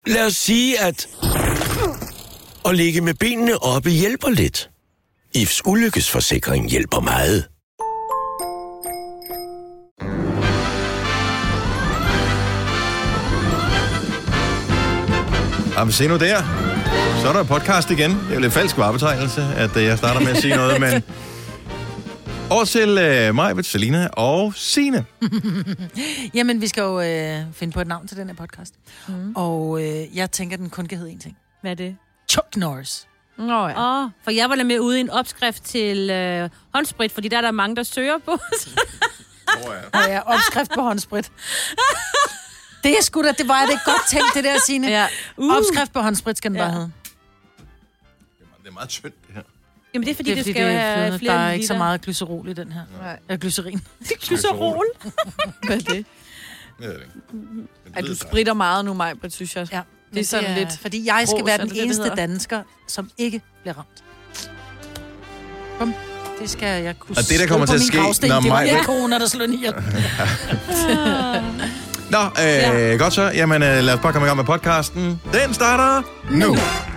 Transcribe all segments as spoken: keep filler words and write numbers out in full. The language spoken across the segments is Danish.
Lad os sige, at at ligge med benene oppe hjælper lidt. I F's ulykkesforsikring hjælper meget. Jamen, se nu der. Så er der podcast igen. Det er jo lidt falsk varebetegnelse, at jeg starter med at sige noget, men... Over til uh, Maj, Selina og Signe. Jamen, vi skal jo øh, finde på et navn til den her podcast. Mm. Og øh, jeg tænker, den kun kan hedde én ting. Hvad er det? Chuck Norris. Nå ja. Oh, for jeg var da med ude i en opskrift til øh, håndsprit, fordi der er der mange, der søger på. Åh ja. Ja, opskrift på håndsprit. Det er sgu da, det var det godt tænkt, det der, Signe. Ja. Uh. Opskrift på håndsprit skal den ja. bare hedde. Det er meget tyndt, det her. Jamen det er fordi, det, er, det fordi skal det have flydende. flere Der er liter. ikke så meget glycerol i den her. Nej. Ja, glycerin. Glycerol? Hvad er det? Jeg ved det ikke. At du spritter meget nu, Maj-Britt, synes jeg. Ja. Det er sådan det er, lidt... Fordi jeg skal ros, være er den det det, eneste det dansker, som ikke bliver ramt. Bum. Det skal jeg kunne Og det, der kommer til at ske, gravsten, når det var Maj- ikke corona, der slog ihjel. Nå, øh, ja. godt så. Jamen, øh, lad os bare komme i gang med podcasten. Den starter nu.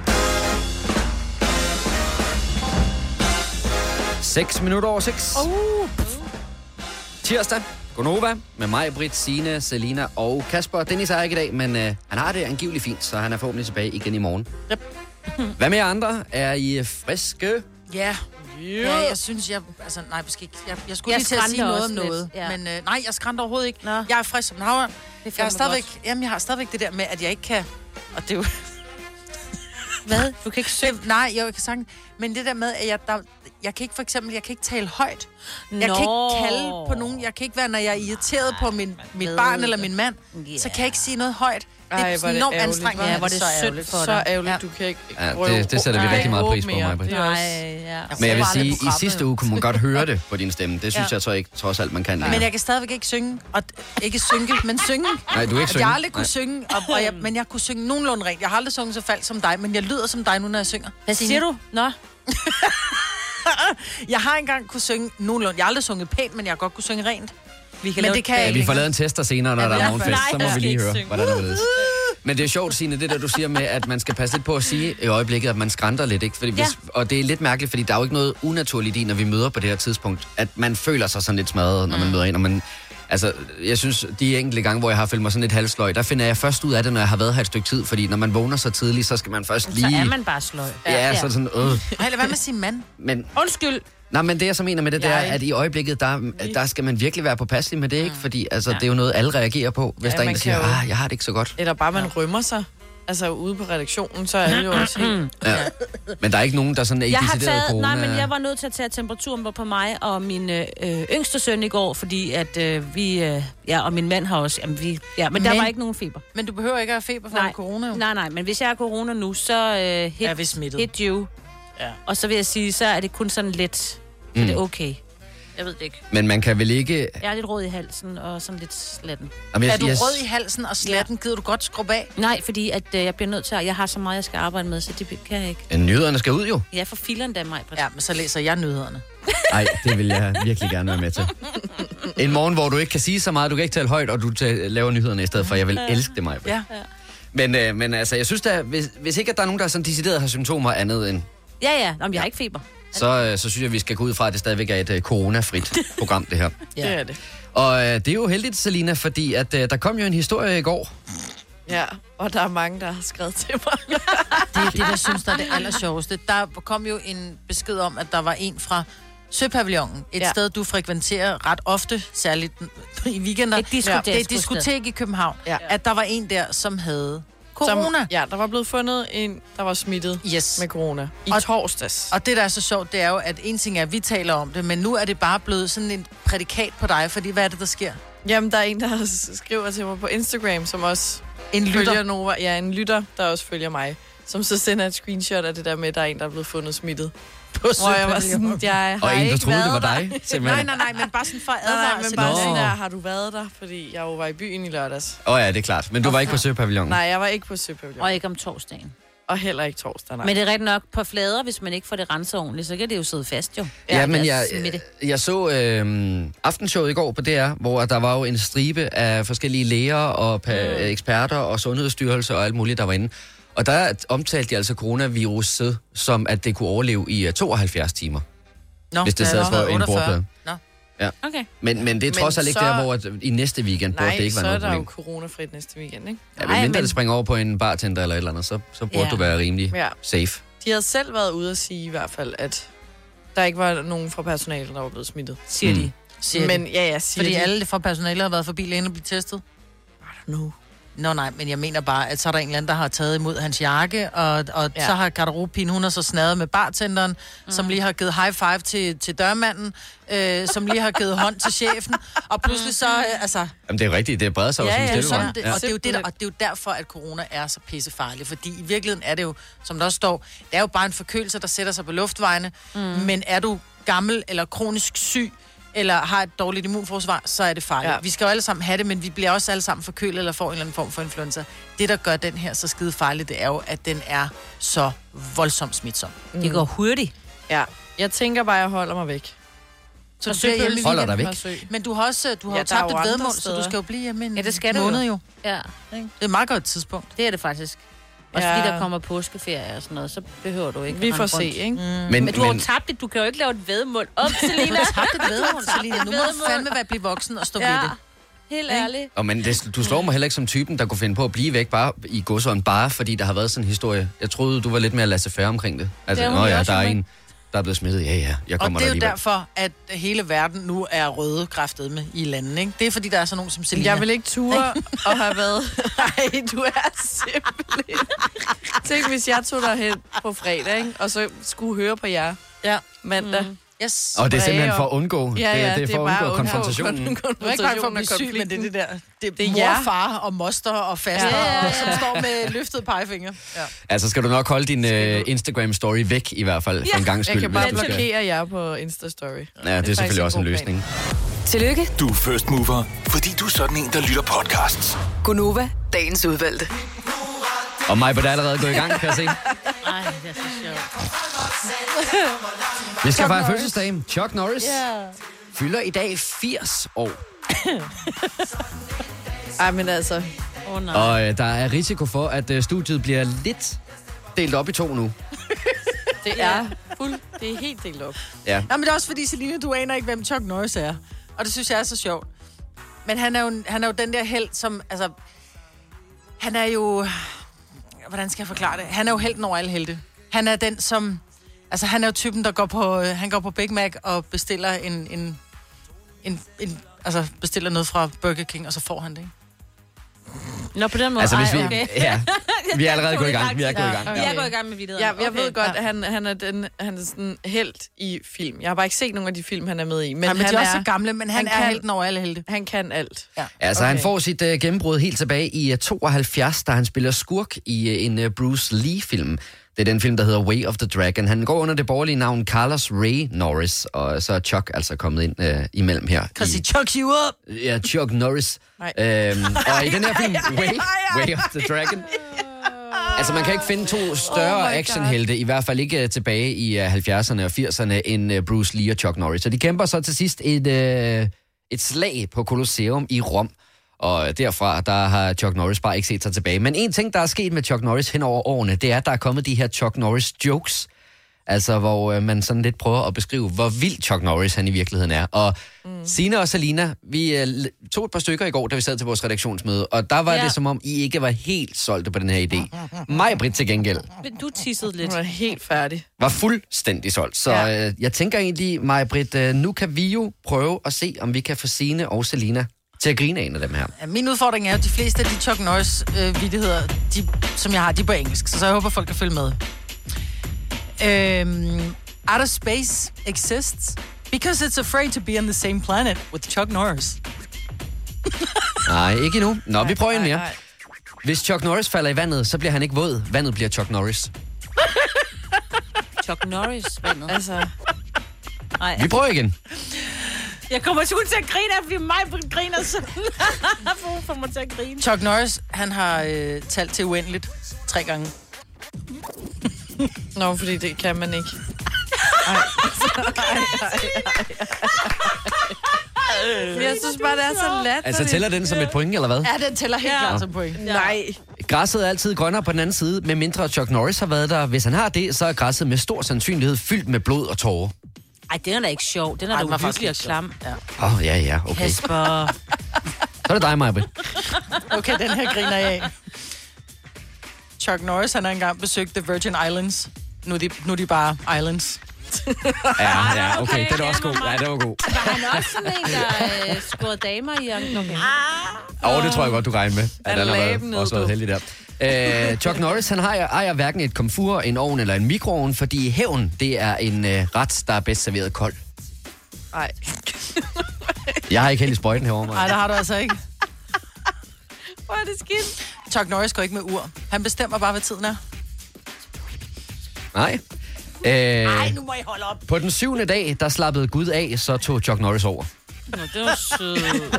seks minutter over seks. Uh. Tirsdag. Gonova med mig, Britt, Signe, Selina og Kasper. Dennis er ikke i dag, men øh, han har det angiveligt fint, så han er forhåbentlig tilbage igen i morgen. Yep. Hvad med jer andre? Er I friske? Ja. Ja, jeg synes, jeg... Altså, nej, måske ikke. Jeg, jeg skulle jeg lige til at sige noget om noget. Ja. Men øh, nej, jeg skrænter overhovedet ikke. Nå. Jeg er frisk som en havre. Det Jeg har stadigvæk... Jamen, jeg har stadigvæk det der med, at jeg ikke kan... Og det er jo... Hvad? Du kan ikke synge? Det, nej, jeg kan sange. Men det der med, at jeg... Der, jeg kan ikke for eksempel... Jeg kan ikke tale højt. Jeg Nå. kan ikke kalde på nogen. Jeg kan ikke være, når jeg er irriteret på min, mit barn eller min mand. Yeah. Så kan jeg ikke sige noget højt. Det Ej, er hvor er det enormt ærgerligt. anstrengende. Ja, hvor er det så synd ærgerligt. for Så dig. ærgerligt, Ja. du kan ikke... Ja, det, det sætter vi rigtig meget pris på, mig. Det er også... Nej, ja. Men jeg vil håber sige, aldrig i programmet. sidste uge kunne man godt høre det på din stemme. Det synes Ja. jeg så ikke trods alt, man kan Men længere. jeg kan stadigvæk ikke synge. Og ikke synge, men synge. Nej, du er ikke At synge. jeg aldrig kunne Nej. synge, og, og jeg, men jeg kunne synge nogenlunde rent. Jeg har aldrig sunget så faldt som dig, men jeg lyder som dig nu, når jeg synger. Hvad siger du? Nå. Jeg har engang kunne synge nogenlunde. Jeg har aldrig sunget pænt, men jeg har godt kunne synge rent. Vi kan Men lave det kan Ja, jeg ikke vi får længere. lavet en tester senere, når Ja, der er ja, morgenfest. nej, Så må jeg vi skal lige ikke høre, synge. hvordan det er. Men det er sjovt, Signe, det der du siger med, at man skal passe lidt på at sige i øjeblikket, at man skrænter lidt, ikke? Fordi hvis, Ja. og det er lidt mærkeligt, fordi der er jo ikke noget unaturligt i, når vi møder på det her tidspunkt, at man føler sig sådan lidt smadret, når man møder ind, og man... Altså, jeg synes, de enkelte gange, hvor jeg har følt mig sådan lidt halvsløj, der finder jeg først ud af det, når jeg har været her et stykke tid, fordi når man vågner så tidligt, så skal man først lige... Så er man bare sløj. Ja, ja. så er det sådan, øh. Ej, lad være med at sige mand. Men, Undskyld. nej, men det jeg så mener med det, det er, Jeg- at i øjeblikket, der, der skal man virkelig være påpasselig med det, ikke? Fordi altså, Ja. det er jo noget, alle reagerer på, hvis Ja, der er en, man der siger, kan jo- ah, jeg har det ikke så godt. Eller bare man rømmer sig. Altså ude på redaktionen, så er alle jo også helt... Ja. Men der er ikke nogen, der sådan er i Jeg har decideret taget, corona. nej, men jeg var nødt til at tage temperaturen på- på mig og min øh, yngste søn i går, fordi at øh, vi, øh, ja, og min mand har også, jamen vi, ja, men, men der Men- var ikke nogen feber. Men du behøver ikke at have feber for Nej. corona, jo. Nej, nej, men hvis jeg har corona nu, så øh, hit, Er vi smittet? hit you. Ja. Og så vil jeg sige, så er det kun sådan lidt, så Mm. det er okay. Jeg ved det ikke. Men man kan vel ikke... Jeg er lidt rød i halsen og sådan lidt slatten. Jamen, jeg, Er du jeg, rød i halsen og slatten? Gider du godt skrubbe af? Nej, fordi at, øh, jeg bliver nødt til at... Jeg har så meget, jeg skal arbejde med, så det kan jeg ikke. Ja, nyhederne skal ud jo. Ja, for fileren der mig. Ja, men så læser jeg nyhederne. Nej, det vil jeg virkelig gerne være med til. En morgen, hvor du ikke kan sige så meget, du kan ikke tale højt, og du ta- laver nyhederne i stedet for. Jeg vil elske det, mig. Ja. Men, øh, men altså, jeg synes da, hvis, hvis ikke at der er nogen, der er sådan decideret har symptomer andet end, Ja, ja. Om jeg har ikke feber. så, øh, så synes jeg, vi skal gå ud fra, at det stadigvæk er et øh, coronafrit program, det her. Ja. Det er det. Og øh, det er jo heldigt, Selina, fordi at, øh, der kom jo en historie i går. Ja, og der er mange, der har skrevet til mig. Det er det, der synes, der er det allersjoveste. Der kom jo en besked om, at der var en fra Søpavillonen. Et ja. Ja. sted, du frekventerer ret ofte, særligt i weekender. Et diskotek. Ja, det er et diskotek i København. Ja. At der var en der, som havde corona. Som, ja, der var blevet fundet en, der var smittet Yes. med corona. I Og- torsdags. Og det, der er så sjovt, det er jo, at en ting er, at vi taler om det, men nu er det bare blevet sådan en prædikat på dig, fordi hvad er det, der sker? Jamen, der er en, der skriver til mig på Instagram, som også En lytter. følger Nova. Ja, en lytter, der også følger mig. Som så sender et screenshot af det der med, at der er en, der er blevet fundet smittet. På Hvor jeg var sådan, jeg har Og en, der ikke troede, det var været dig, Nej, simpelthen. nej, nej, men bare sådan for der. Nej, advarsel. nej, men bare Nå. sådan der, har du været der? Fordi jeg jo var i byen i lørdags. Åh oh, ja, det er klart. Men du var ikke på Søpavillonen. Nej, jeg var ikke på Søpavillonen. Og ikke om torsdagen. Og heller ikke torsdag, nej. Men det er rigtig nok på flader, hvis man ikke får det renset ordentligt, så kan det jo sidde fast jo. Ja, ja, men jeg, jeg, jeg så øh, aftenshowet i går på D R, hvor der var jo en stribe af forskellige læger og pa- mm. eksperter og sundhedsstyrelser og alt muligt, der var inde. Og der omtalte de altså coronaviruset som, at det kunne overleve i uh, tooghalvfjerds timer. Nå, hvis det sad på en bordplade. Nå. Ja. Okay. Men, men det er trods alt ikke så... der, hvor at i næste weekend burde Nej, det ikke være noget problem. Nej, så er der jo coronafrit næste weekend, ikke? Ja, men mindre det springer over på en bartender eller et eller andet, så, så burde ja. du være rimelig ja. safe. De havde selv været ude at sige i hvert fald, at der ikke var nogen fra personalet, der var blevet smittet. Siger mm. de. Siger men de. ja, ja, siger Fordi de. alle fra personalet har været forbi lægen og blive testet? I don't know. Nå nej, men jeg mener bare, at så er der en eller anden, der har taget imod hans jakke, og, og ja. så har garderobepigen, hun har så snadet med bartenderen, mm. som lige har givet high five til, til dørmanden, øh, som lige har givet hånd til chefen, og pludselig så, øh, altså... Jamen det er rigtigt, det breder sig ja, jo som ja, stille det, ja. Og, det er jo det, der, og det er jo derfor, at corona er så pissefarlig, fordi i virkeligheden er det jo, som der også står, det er jo bare en forkølelse, der sætter sig på luftvejene, mm. men er du gammel eller kronisk syg, eller har et dårligt immunforsvar, så er det farligt. Ja. Vi skal jo alle sammen have det, men vi bliver også alle sammen forkølet eller får en eller anden form for influenza. Det, der gør den her så skide farlig, det er jo, at den er så voldsomt smitsom. Mm. Det går hurtigt. Ja, jeg tænker bare, at jeg holder mig væk. Så du bliver hjemme i holder dig væk. Men du har også du har ja, jo tabt et vedmål, så du skal jo blive hjemme en ja, det skal måned jo. jo. Ja. Det er et meget godt tidspunkt. Det er det faktisk. Også ja. fordi der kommer påskeferie og sådan noget, så behøver du ikke. Vi får se, ikke? Mm. Men, men du har men... jo tabt det. Du kan jo ikke lave et vedmål om, Selina. Du har tabt et vedmål, Selina. Nu må du fandme være blive voksen og stå ja. ved det. Helt ærligt. Og men det, du slår mig heller ikke som typen, der kunne finde på at blive væk bare i godsøjen, bare fordi der har været sådan en historie. Jeg troede, du var lidt mere laissez-faire omkring det. Altså, nå ja, der er en, der er blevet smittet. Ja, ja, jeg kommer der Og det er jo derfor, at hele verden nu er røde kræftet med i landet, ikke? Det er fordi, der er sådan nogen som Selina. Jeg vil ikke ture og have været... Nej, du er simpelthen... Tænk, hvis jeg tog derhen på fredag, ikke? Og så skulle høre på jer ja. mandag. Mm. Yes. Og det er simpelthen for at undgå, ja, ja, det, det er for at undgå undgå konfrontationen. Kon- du er ikke bare for at blive syg, men det er det der. Det, det er mor, jer. far og moster og faster, ja, ja, ja. som står med løftede pegefinger. Ja. Altså skal du nok holde din uh, Instagram-story væk i hvert fald, ja. for en gang skyld. Jeg kan bare blokere jer på Insta-story. Ja, det er, det er selvfølgelig også en løsning. Tillykke. Du er first mover, fordi du er sådan en, der lytter podcasts. Gunova, dagens udvalgte. Og mig er allerede gået i gang, kan jeg se. Ej, det er så sjovt. Vi skal fejre fødselsdag. Chuck Norris yeah. fylder i dag firs år. Ej, men altså... Oh, nej. Og øh, der er risiko for, at øh, studiet bliver lidt delt op i to nu. Det er fuld... Det er helt delt op. Ja. Nå, men det er også fordi, Selina, du aner ikke, hvem Chuck Norris er. Og det synes jeg er så sjovt. Men han er jo, han er jo den der helt, som... Altså, han er jo... Hvordan skal jeg forklare det? Han er jo helten over alle helte. Han er den, som... Altså, han er jo typen, der går på... Han går på Big Mac og bestiller en... en, en, en altså, bestiller noget fra Burger King, og så får han det, ikke? Nå, på den måde. Altså, hvis vi... Ej, okay. Ja, vi er allerede gået i gang. Vi er gået i gang. Vi er gået i gang med videoen. Ja, jeg okay. ved godt, at han, han er den, han er sådan helt i film. Jeg har bare ikke set nogen af de film, han er med i. Men, ja, men han de er også er, så gamle, men han, han er kan, helten over alle helte. Han kan alt. Ja. Altså, okay. Han får sit uh, gennembrud helt tilbage i uh, tooghalvfjerds, da han spiller skurk i uh, en uh, Bruce Lee-film. Det er den film, der hedder Way of the Dragon. Han går under det borgerlige navn Carlos Ray Norris, og så er Chuck altså kommet ind uh, imellem her. Kan sige Chuck you up? Ja, Chuck Norris. Øhm, og i den her film, Way, Way of the Dragon. Altså, man kan ikke finde to større oh actionhelte, i hvert fald ikke tilbage i uh, halvfjerdserne og firserne, end uh, Bruce Lee og Chuck Norris. Så de kæmper så til sidst et, uh, et slag på Colosseum i Rom. Og derfra, der har Chuck Norris bare ikke set sig tilbage. Men en ting, der er sket med Chuck Norris hen over årene, det er, at der er kommet de her Chuck Norris jokes. Altså, hvor øh, man sådan lidt prøver at beskrive, hvor vild Chuck Norris han i virkeligheden er. Og mm. Sina og Selina, vi øh, tog et par stykker i går, da vi sad til vores redaktionsmøde, og der var ja. det som om, I ikke var helt solgte på den her idé. Mig, Britt, til gengæld. Men du tissede lidt. Hun er helt færdig. Var fuldstændig solgt. Så ja. øh, jeg tænker egentlig, mig, Britt, øh, nu kan vi jo prøve at se, om vi kan få Sine og Selina til at grine af en af dem her. Ja, min udfordring er jo, at de fleste af de Chuck Norris-vittigheder, de, som jeg har, de er på engelsk, så, så jeg håber, folk kan følge med. Um, outer space exists because it's afraid to be on the same planet with Chuck Norris. Nej, ikke endnu. Nå, vi prøver en mere. Hvis Chuck Norris falder i vandet, så bliver han ikke våd. Vandet bliver Chuck Norris. Chuck Norris, vandet. Altså... Nej. Vi prøver igen. Jeg kommer til at grine, fordi mig griner sådan. Hvorfor får mig til at grine? Chuck Norris, han har øh, talt til uendeligt tre gange. Nå, fordi det kan man ikke. Ej. Ej, ej, ej. Men jeg synes bare, det er så let. Altså, tæller den som et point, eller hvad? Ja, den tæller helt ja. klart som point. Ja. Nej. Græsset er altid grønnere på den anden side, med mindre Chuck Norris har været der. Hvis han har det, så er græsset med stor sandsynlighed fyldt med blod og tårer. Ej, den er da ikke sjov. Den er da uhyggelig og klam. Ja. Åh, oh, ja, ja, okay. Kasper. Så er det dig, Maja. Okay, den her griner jeg af. Chuck Norris, han har engang besøgt The Virgin Islands. Nu er de, nu er de bare islands. Ja, ja, okay, det er også god. Ja, det var god. Var han også sådan en, der øh, scorede damer i Young? Okay. Åh, oh, det tror jeg godt, du regner med. At han har laben været, ned, også været du. heldig der. Uh, Chuck Norris, han ejer, ejer hverken et komfur, en ovn eller en mikroovn, fordi hævn, det er en uh, ret, der er bedst serveret kold. Nej. Jeg har ikke helt i sprøjten herovre, Nej, Maja. det har du altså ikke. Hvor er det skidt? Chuck Norris går ikke med ur. Han bestemmer bare, hvad tiden er. Nej. Uh, Nej, nu må I holde op. På den syvende dag, der slappede Gud af, så tog Chuck Norris over. Nå, det var sødt.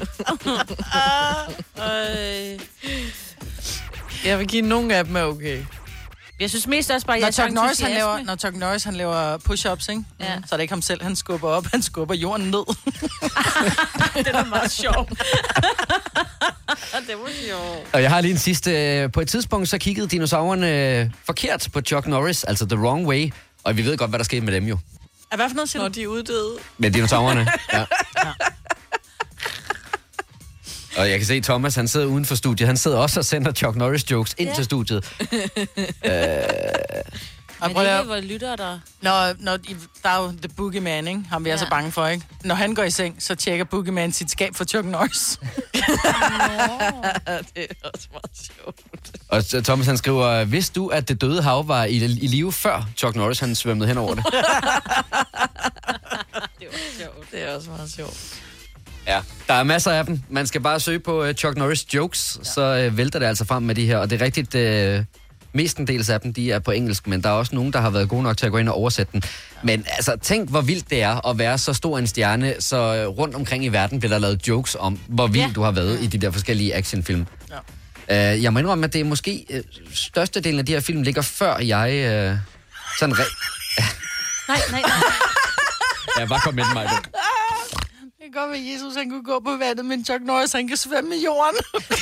øh. Jeg vil give nogle af dem er okay. Jeg synes mest også bare, at Når jeg Chuck, er Norris, han entusiasme. laver, når Chuck Norris han laver push-ups, ikke? Ja. Så er det ikke ham selv, han skubber op. Han skubber jorden ned. Det er meget sjovt. Det var sjovt. Og jeg har lige en sidste. På et tidspunkt, så kiggede dinosaurerne forkert på Chuck Norris, altså the wrong way. Og vi ved godt, hvad der skete med dem jo. Er hvad for noget, siger Når du? de er uddøde. Med dinosaurerne, ja. Og jeg kan se, Thomas, han sidder uden for studiet. Han sidder også og sender Chuck Norris jokes ind ja. til studiet. øh... Men det er ikke, hvor lytter der... Når, når, der er jo The Boogeyman, ikke? Ham vi er Ja. så bange for, ikke? Når han går i seng, så tjekker Boogeyman sit skab for Chuck Norris. Det er også meget sjovt. Og så Thomas, han skriver, vidste du, at det døde hav var i, i live før Chuck Norris, han svømmede hen over det? Det var sjovt. Det er også meget sjovt. Ja, der er masser af dem. Man skal bare søge på uh, Chuck Norris jokes, ja. så uh, vælter det altså frem med de her. Og det er rigtigt, uh, mestendels af dem, de er på engelsk, men der er også nogen, der har været gode nok til at gå ind og oversætte den. Men altså, tænk, hvor vildt det er at være så stor en stjerne, så uh, rundt omkring i verden bliver der lavet jokes om, hvor vild ja. du har været i de der forskellige actionfilm. Ja. Uh, jeg må indrømme, at det er måske uh, størstedelen af de her film ligger før jeg uh, sådan re- Nej, nej, nej. Ja, bare kom med mig. Det kan godt være, at Jesus han kunne gå på vandet, men Chuck Norris han kan svømme i jorden.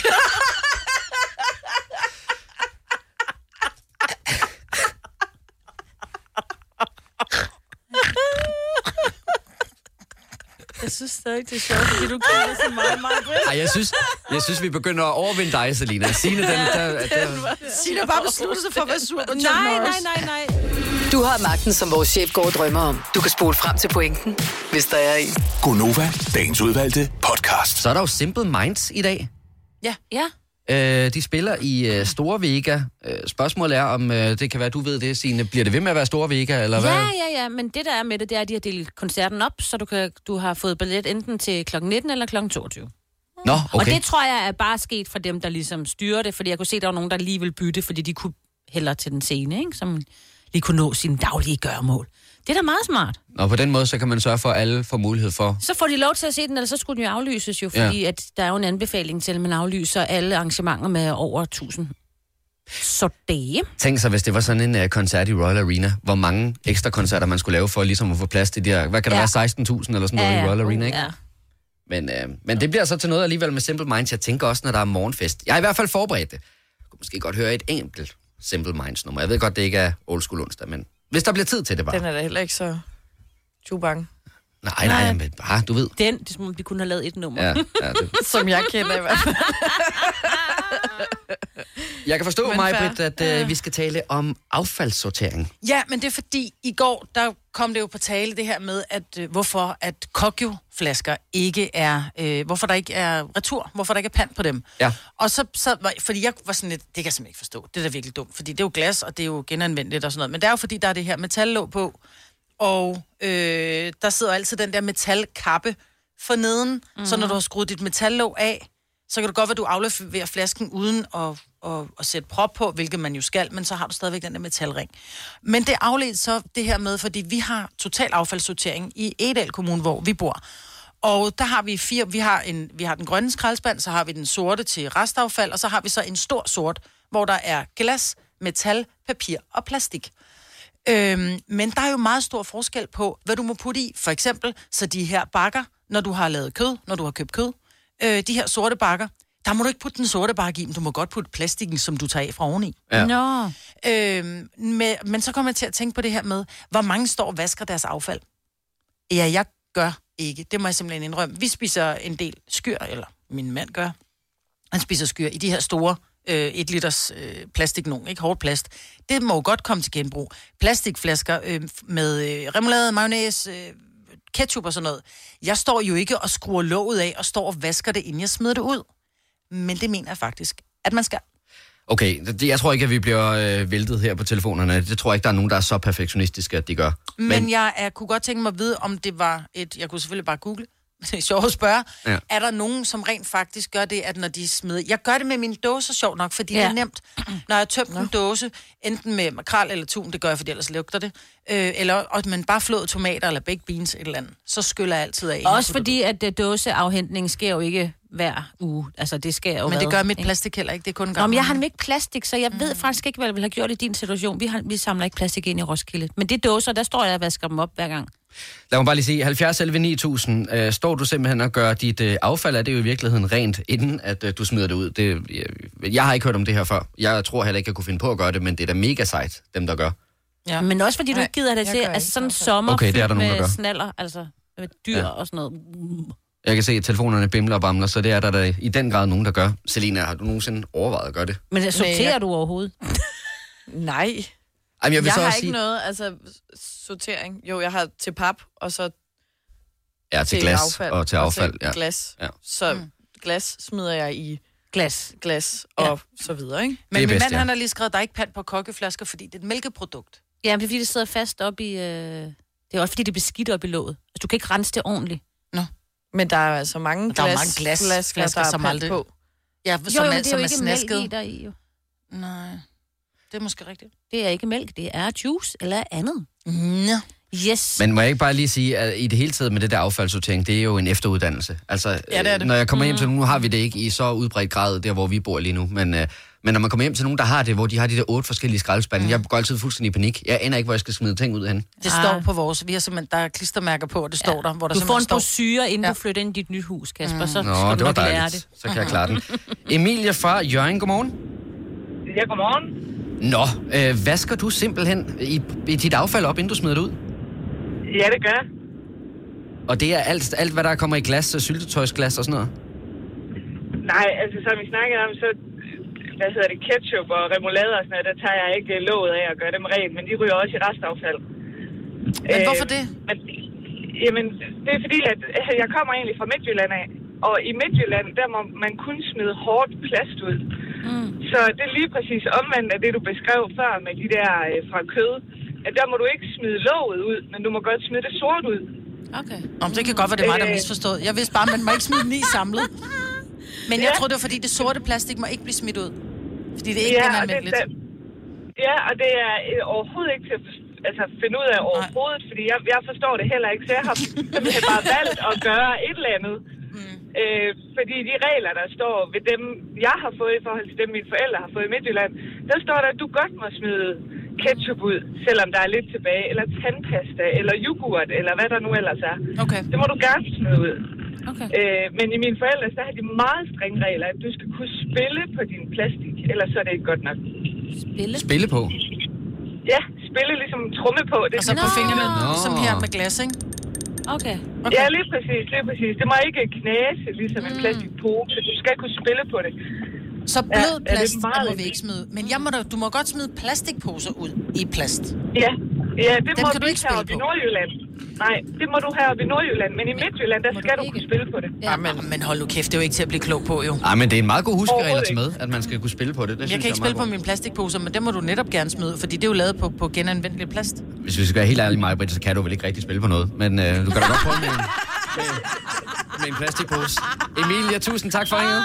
Jeg synes stadig, det er sjovt, fordi du kender så meget, meget. Ej, jeg synes, jeg synes, vi begynder at overvinde dig, Selina. Signe, den, der, der, Signe bare besluttede sig for at være sur på Chuck Nej, Norris. nej, nej, nej. Du har magten, som vores chef går og drømmer om. Du kan spole frem til pointen, hvis der er en. Gonova, dagens udvalgte podcast. Så er der jo Simple Minds i dag. Ja. Ja. Øh, de spiller i øh, Store Vega. Øh, spørgsmålet er, om øh, det kan være, du ved det, Signe. Bliver det ved med at være Store Vega, eller hvad? Ja, ja, ja, men det der er med det, det er, at de har delt koncerten op, så du, kan, du har fået billet enten til klokken nitten eller klokken toogtyve. Nå, Og okay. det tror jeg er bare sket for dem, der ligesom styrer det, fordi jeg kunne se, at der var nogen, der lige ville bytte, fordi de kunne hellere til den scene, ikke? Som lige kunne nå sine daglige gøremål. Det er da meget smart. Og på den måde, så kan man sørge for, at alle får mulighed for... Så får de lov til at se den, eller så skulle den jo aflyses jo, fordi Ja. at der er jo en anbefaling til, at man aflyser alle arrangementer med over tusind. Så det... Tænk sig, hvis det var sådan en uh, koncert i Royal Arena, hvor mange ekstra koncerter man skulle lave for ligesom at få plads til de her... Hvad kan der Ja. være, seksten tusind eller sådan noget Ja, ja. i Royal Arena, ikke? Ja. Men, øh, men det bliver så til noget alligevel med Simple Minds. Jeg tænker også, når der er morgenfest. Jeg har i hvert fald forberedt det. Jeg kunne måske godt høre et enkelt Simple Minds nummer. Jeg ved godt, det ikke er old school onsdag, men hvis der bliver tid til det bare. Den er da heller ikke så tjubang, Nej, nej, Nej. men bare, du ved. Den, det er som om, vi kunne have lavet et nummer. Ja, ja, det. som jeg kender i hvert fald. Jeg kan forstå, Men mig, fair. Britt, at øh, vi skal tale om affaldssortering. Ja, men det er fordi, i går, der kom det jo på tale det her med, at øh, hvorfor at Kokyo-flasker ikke er, øh, hvorfor der ikke er retur, hvorfor der ikke er pant på dem. Ja. Og så, så var, fordi jeg var sådan lidt, det kan jeg simpelthen ikke forstå, det er da virkelig dumt, fordi det er jo glas, og det er jo genanvendeligt og sådan noget, men det er jo fordi, der er det her metallåg på, og øh, der sidder altid den der metalkappe for neden, mm-hmm. så når du har skruet dit metallåg af, så kan det godt være, at du afleverer flasken uden at, at, at sætte prop på, hvilket man jo skal, men så har du stadigvæk den der metalring. Men det afledt så det her med, fordi vi har total affaldssortering i Egedal Kommune, hvor vi bor. Og der har vi fire, vi har, en, vi har den grønne skraldespand, så har vi den sorte til restaffald, og så har vi så en stor sort, hvor der er glas, metal, papir og plastik. Øhm, men der er jo meget stor forskel på, hvad du må putte i. For eksempel, så de her bakker, når du har lavet kød, når du har købt kød, øh, de her sorte bakker, der må du ikke putte den sorte bakke i, men du må godt putte plastikken, som du tager af fra oveni. Ja. Nå. Øhm, med, men så kommer jeg til at tænke på det her med, hvor mange står og vasker deres affald. Ja, jeg gør ikke. Det må jeg simpelthen indrømme. Vi spiser en del skyr, eller min mand gør. Han spiser skyr i de her store øh, et liters øh, plastik, nogen, ikke hårdt plast. Det må jo godt komme til genbrug. Plastikflasker øh, med øh, remoulade, mayonnaise, øh, ketchup og sådan noget. Jeg står jo ikke og skruer låget af og står og vasker det, inden jeg smider det ud. Men det mener jeg faktisk, at man skal. Okay, det, jeg tror ikke, at vi bliver øh, væltet her på telefonerne. Det tror jeg ikke, der er nogen, der er så perfektionistiske, at de gør. Men, Men jeg er, kunne godt tænke mig at vide, om det var et... Jeg kunne selvfølgelig bare google. Det er sjovt at spørge. Ja. Er der nogen, som rent faktisk gør det, at når de smider... Jeg gør det med mine dåser, sjovt nok, fordi ja. det er nemt. Når jeg har tømt en dåse, enten med makrel eller tun, det gør jeg, fordi ellers lugter det, øh, eller og man bare flået tomater eller baked beans, et eller andet, så skyller jeg altid af. Også fordi, at uh, dåseafhentning sker jo ikke hver uge. Altså, det sker jo Men det hvad, gør mit ikke? plastik heller ikke, det er kun en Nå, gang. men jeg har nemlig ikke plastik, så jeg mm. ved faktisk ikke, hvad jeg ville have gjort i din situation. Vi, har, vi samler ikke plastik ind i Roskilde. Men det dåser, der står jeg og vasker dem op hver gang. Lad mig bare lige sige, halvfjerds elleve ni tusind, øh, står du simpelthen og gør dit øh, affald, er det jo i virkeligheden rent, inden at øh, du smider det ud. Det, jeg, jeg har ikke hørt om det her før. Jeg tror heller ikke, jeg kunne finde på at gøre det, men det er da mega sejt, dem der gør. Ja. Men også fordi du Nej, ikke gider det jeg til, gør altså ikke, sådan en altså. sommer Okay, det er der fyldt nogen, der med gør. snaller, altså med dyr Ja. og sådan noget. Jeg kan se, at telefonerne bimler og bamler, så det er der, der i den grad nogen, der gør. Selina, har du nogensinde overvejet at gøre det? Men sorterer Nej, jeg- du overhovedet? Nej. Ej, jeg vil Jeg så har også ikke sige... noget, altså sortering. Jo, jeg har til pap, og så Ja, til glas affald, og til affald. Og Ja. glas. Ja. Så mm. glas smider jeg i Glas. glas og Ja. så videre, ikke? Men min bedst, mand, ja. han har lige skrevet, der er ikke pant på kokkeflasker, fordi det er et mælkeprodukt. Ja, men det er fordi, det sidder fast op i... Øh... Det er også fordi, det er beskidt op i låget. Altså, du kan ikke rense det ordentligt. Men der er altså mange Og der er glas, mange glas- flasker, flasker, der er som pant aldrig- på. Ja, Jo, som jo, er, det er som jo er ikke mælk snasket. i der i, jo. Nej, det er måske rigtigt. Det er ikke mælk, det er juice eller andet. Nå. Yes. Men må jeg ikke bare lige sige, at i det hele taget med det der affaldssortering, det er jo en efteruddannelse. Altså, Ja, det er det. når jeg kommer hjem til nu har vi det ikke i så udbredt grad, der hvor vi bor lige nu, men, øh, men når man kommer hjem til nogen, der har det, hvor de har de der otte forskellige skraldespande, mm. jeg går altid fuldstændig i panik. Jeg aner ikke, hvor jeg skal smide ting ud hen. Det Ah. står på vores. Vi har simpelthen, der er klistermærker på, og det står der, hvor der Du får en simpelthen står... brochure, inden Ja. du flytter ind i dit nyt hus, Kasper. Så Nå, skal det du var nok lære dejligt. det. Så kan jeg klare den. Emilie fra Hjørring, godmorgen. Ja, godmorgen. Nå, øh, vasker du simpelthen i, i dit affald op, inden du smider det ud? Ja, det gør jeg. Og det er alt, alt hvad der kommer i glas, syltetøjsglas og sådan noget? Nej, altså som vi snakkede om, så hvad hedder det, ketchup og remoulade og sådan noget, der tager jeg ikke låget af at gøre dem rent, men de ryger også i restaffald. Men hvorfor det? Men, jamen, det er fordi, at jeg kommer egentlig fra Midtjylland af, og i Midtjylland, der må man kun smide hårdt plast ud. Mm. Så det er lige præcis omvendt af det, du beskrev før med de der øh, fra kød, at der må du ikke smide låget ud, men du må godt smide det sort ud. Okay. Nå, men det kan godt være, det er mig, der er misforstået. Jeg vidste bare, at man må ikke smide den i samlet. Men jeg Ja. tror det var, fordi det sorte plastik må ikke blive smidt ud. Fordi det er ikke Ja, ja, og det, genanvendeligt. der, ja, og det er øh, overhovedet ikke til at for- altså, finde ud af overhovedet, fordi jeg, jeg forstår det heller ikke, så jeg har simpelthen bare valgt at gøre et eller andet. Mm. Øh, fordi de regler, der står ved dem, jeg har fået i forhold til dem, mine forældre har fået i Midtjylland, der står der, at du godt må smide ketchup ud, selvom der er lidt tilbage, eller tandpasta, eller yoghurt, eller hvad der nu ellers er. Okay. Det må du gerne smide ud. Okay. Øh, men i mine forældre, der har de meget strenge regler, at du skal kunne spille på din plastik, ellers så er det ikke godt nok. Spille? Spille på? Ja, spille ligesom tromme på. Det Og så på Nå. fingrene, Nå. som her med glas, ikke? Okay. Okay. Ja, lige præcis, lige præcis. Det må ikke knase, ligesom en plastikpose. Du skal kunne spille på det. Så blød Ja, ja, det er plast meget må vi ikke smide. Men jeg må da, du må godt smide plastikposer ud i plast. Ja, ja det Dem må kan du vi ikke have spille oppe i på. Nordjylland. Nej, det må du have oppe i Nordjylland. Men i Midtjylland, der Må du skal du ikke? kunne spille på det. Ja, men, men hold nu kæft, det er jo ikke til at blive klog på, jo. Ej, men det er en meget god huskeregel at tage Overhovedet med, at man skal kunne spille på det. Det Jeg synes kan ikke er spille på meget mine plastikposer, men dem må du netop gerne smide ud, fordi det er jo lavet på, på genanvendelig plast. godt. Hvis vi skal være helt ærlige, Maja, så kan du vel ikke rigtig spille på noget. Men øh, du kan da godt prøve med en, med, med en plastikpose. Emilia, tusind tak for ringet.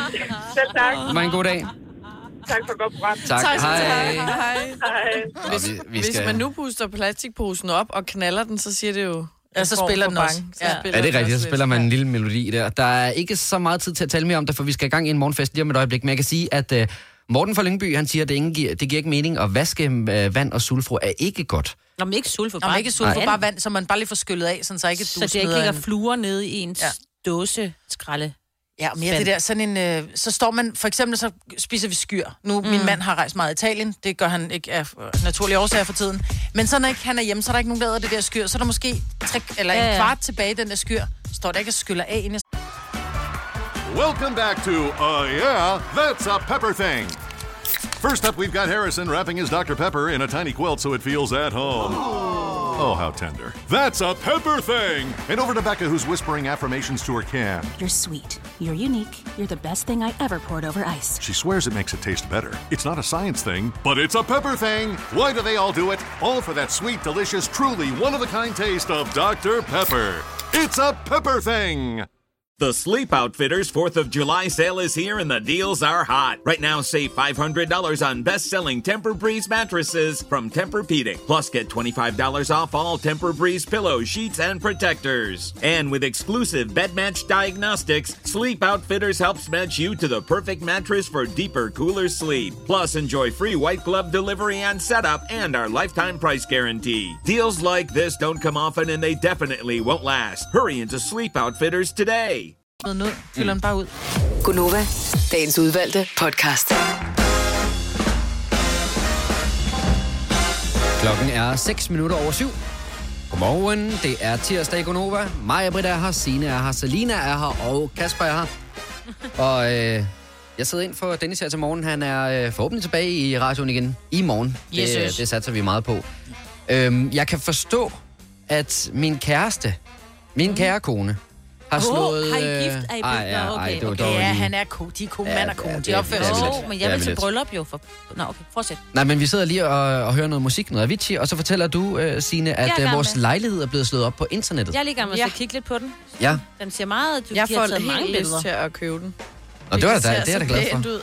Selv tak. Det var en god dag. Tak for godt program. Tak. Hej. Hej. Hej. Nå, Hvis, vi, vi hvis skal... man nu puster plastikposen op og knaller den, så siger det jo... Ja, så en form spiller for den også. bang. Så Ja. spiller Ja, det er den rigtigt. også Så spiller lidt. man en lille melodi der. Der er ikke så meget tid til at tale mere om det, for vi skal i gang i en morgenfest lige om et øjeblik. Men jeg kan sige, at uh, Morten fra Lyngby, han siger, at det, ingen giver, det giver ikke mening at vaske øh, vand og sulfur er ikke godt. Nå, men ikke sulfur, Nå, bare, ikke sulfur, bare vand, så man bare lige får skyllet af, sådan så ikke så du det ikke smider ligger en- fluer nede i ens ja. dåse skralde. Ja, mere det der, sådan en, øh, så står man, for eksempel så spiser vi skyr. Nu, mm. min mand har rejst meget i Italien, det gør han ikke af øh, naturlige årsager for tiden. Men så når ikke han er hjemme, så er der ikke nogen, der æder det der skyr. Så er der måske tre, eller Ja, en ja. kvart tilbage i den der skyr. Står der ikke at skyller af, inden jeg... Welcome back to Uh Yeah, That's a Pepper Thing. First up, we've got Harrison wrapping his Doctor Pepper in a tiny quilt so it feels at home. Oh, how tender. That's a Pepper Thing. And over to Becca, who's whispering affirmations to her can. You're sweet. You're unique. You're the best thing I ever poured over ice. She swears it makes it taste better. It's not a science thing, but it's a Pepper Thing. Why do they all do it? All for that sweet, delicious, truly one-of-a-kind taste of Doctor Pepper. It's a Pepper Thing. The Sleep Outfitters fourth of July sale is here and the deals are hot. Right now, save five hundred dollars on best-selling Tempur-Breeze mattresses from Tempur-Pedic. Plus, get twenty-five dollars off all Tempur-Breeze pillows, sheets, and protectors. And with exclusive bed match diagnostics, Sleep Outfitters helps match you to the perfect mattress for deeper, cooler sleep. Plus, enjoy free white glove delivery and setup and our lifetime price guarantee. Deals like this don't come often and they definitely won't last. Hurry into Sleep Outfitters today. Ud, fylder den bare ud. Gunova, dagens udvalgte podcast. Klokken er seks minutter over syv. Godmorgen, det er tirsdag i Gunova. Maja Britt er her, Signe er her, Selina er her, og Kasper er her. Og øh, jeg sidder ind for Dennis her til morgen. Han er øh, forhåbentlig tilbage i radioen igen i morgen. Yes, Det, yes. det satser vi meget på. Øhm, jeg kan forstå, at min kæreste, min kære kone, har Åh, slået... har I gift? øh, Er I ej, blevet- ja, Nå, ej, okay, det var okay. dog Ja, lige- han er ko. De er ko, Ja, mand og kone. ja, De det- opfører det er sig. vi Åh, lidt. men Det jeg er vil vi til lidt. bryllup jo. For... Nå, okay, fortsæt. Nej, men vi sidder lige og, og hører noget musik, noget Avicii, og så fortæller du, øh, Signe, at Jeg er i øh, gang vores med. lejlighed er blevet slået op på internettet. Jeg er lige i gang med Ja. at kigge lidt på den. Ja. Den ser meget... Du, Jeg de har får taget mange helt lyst billeder. til at købe den. Og det var da ser dejligt, det er jeg da så glad for. pænt ud.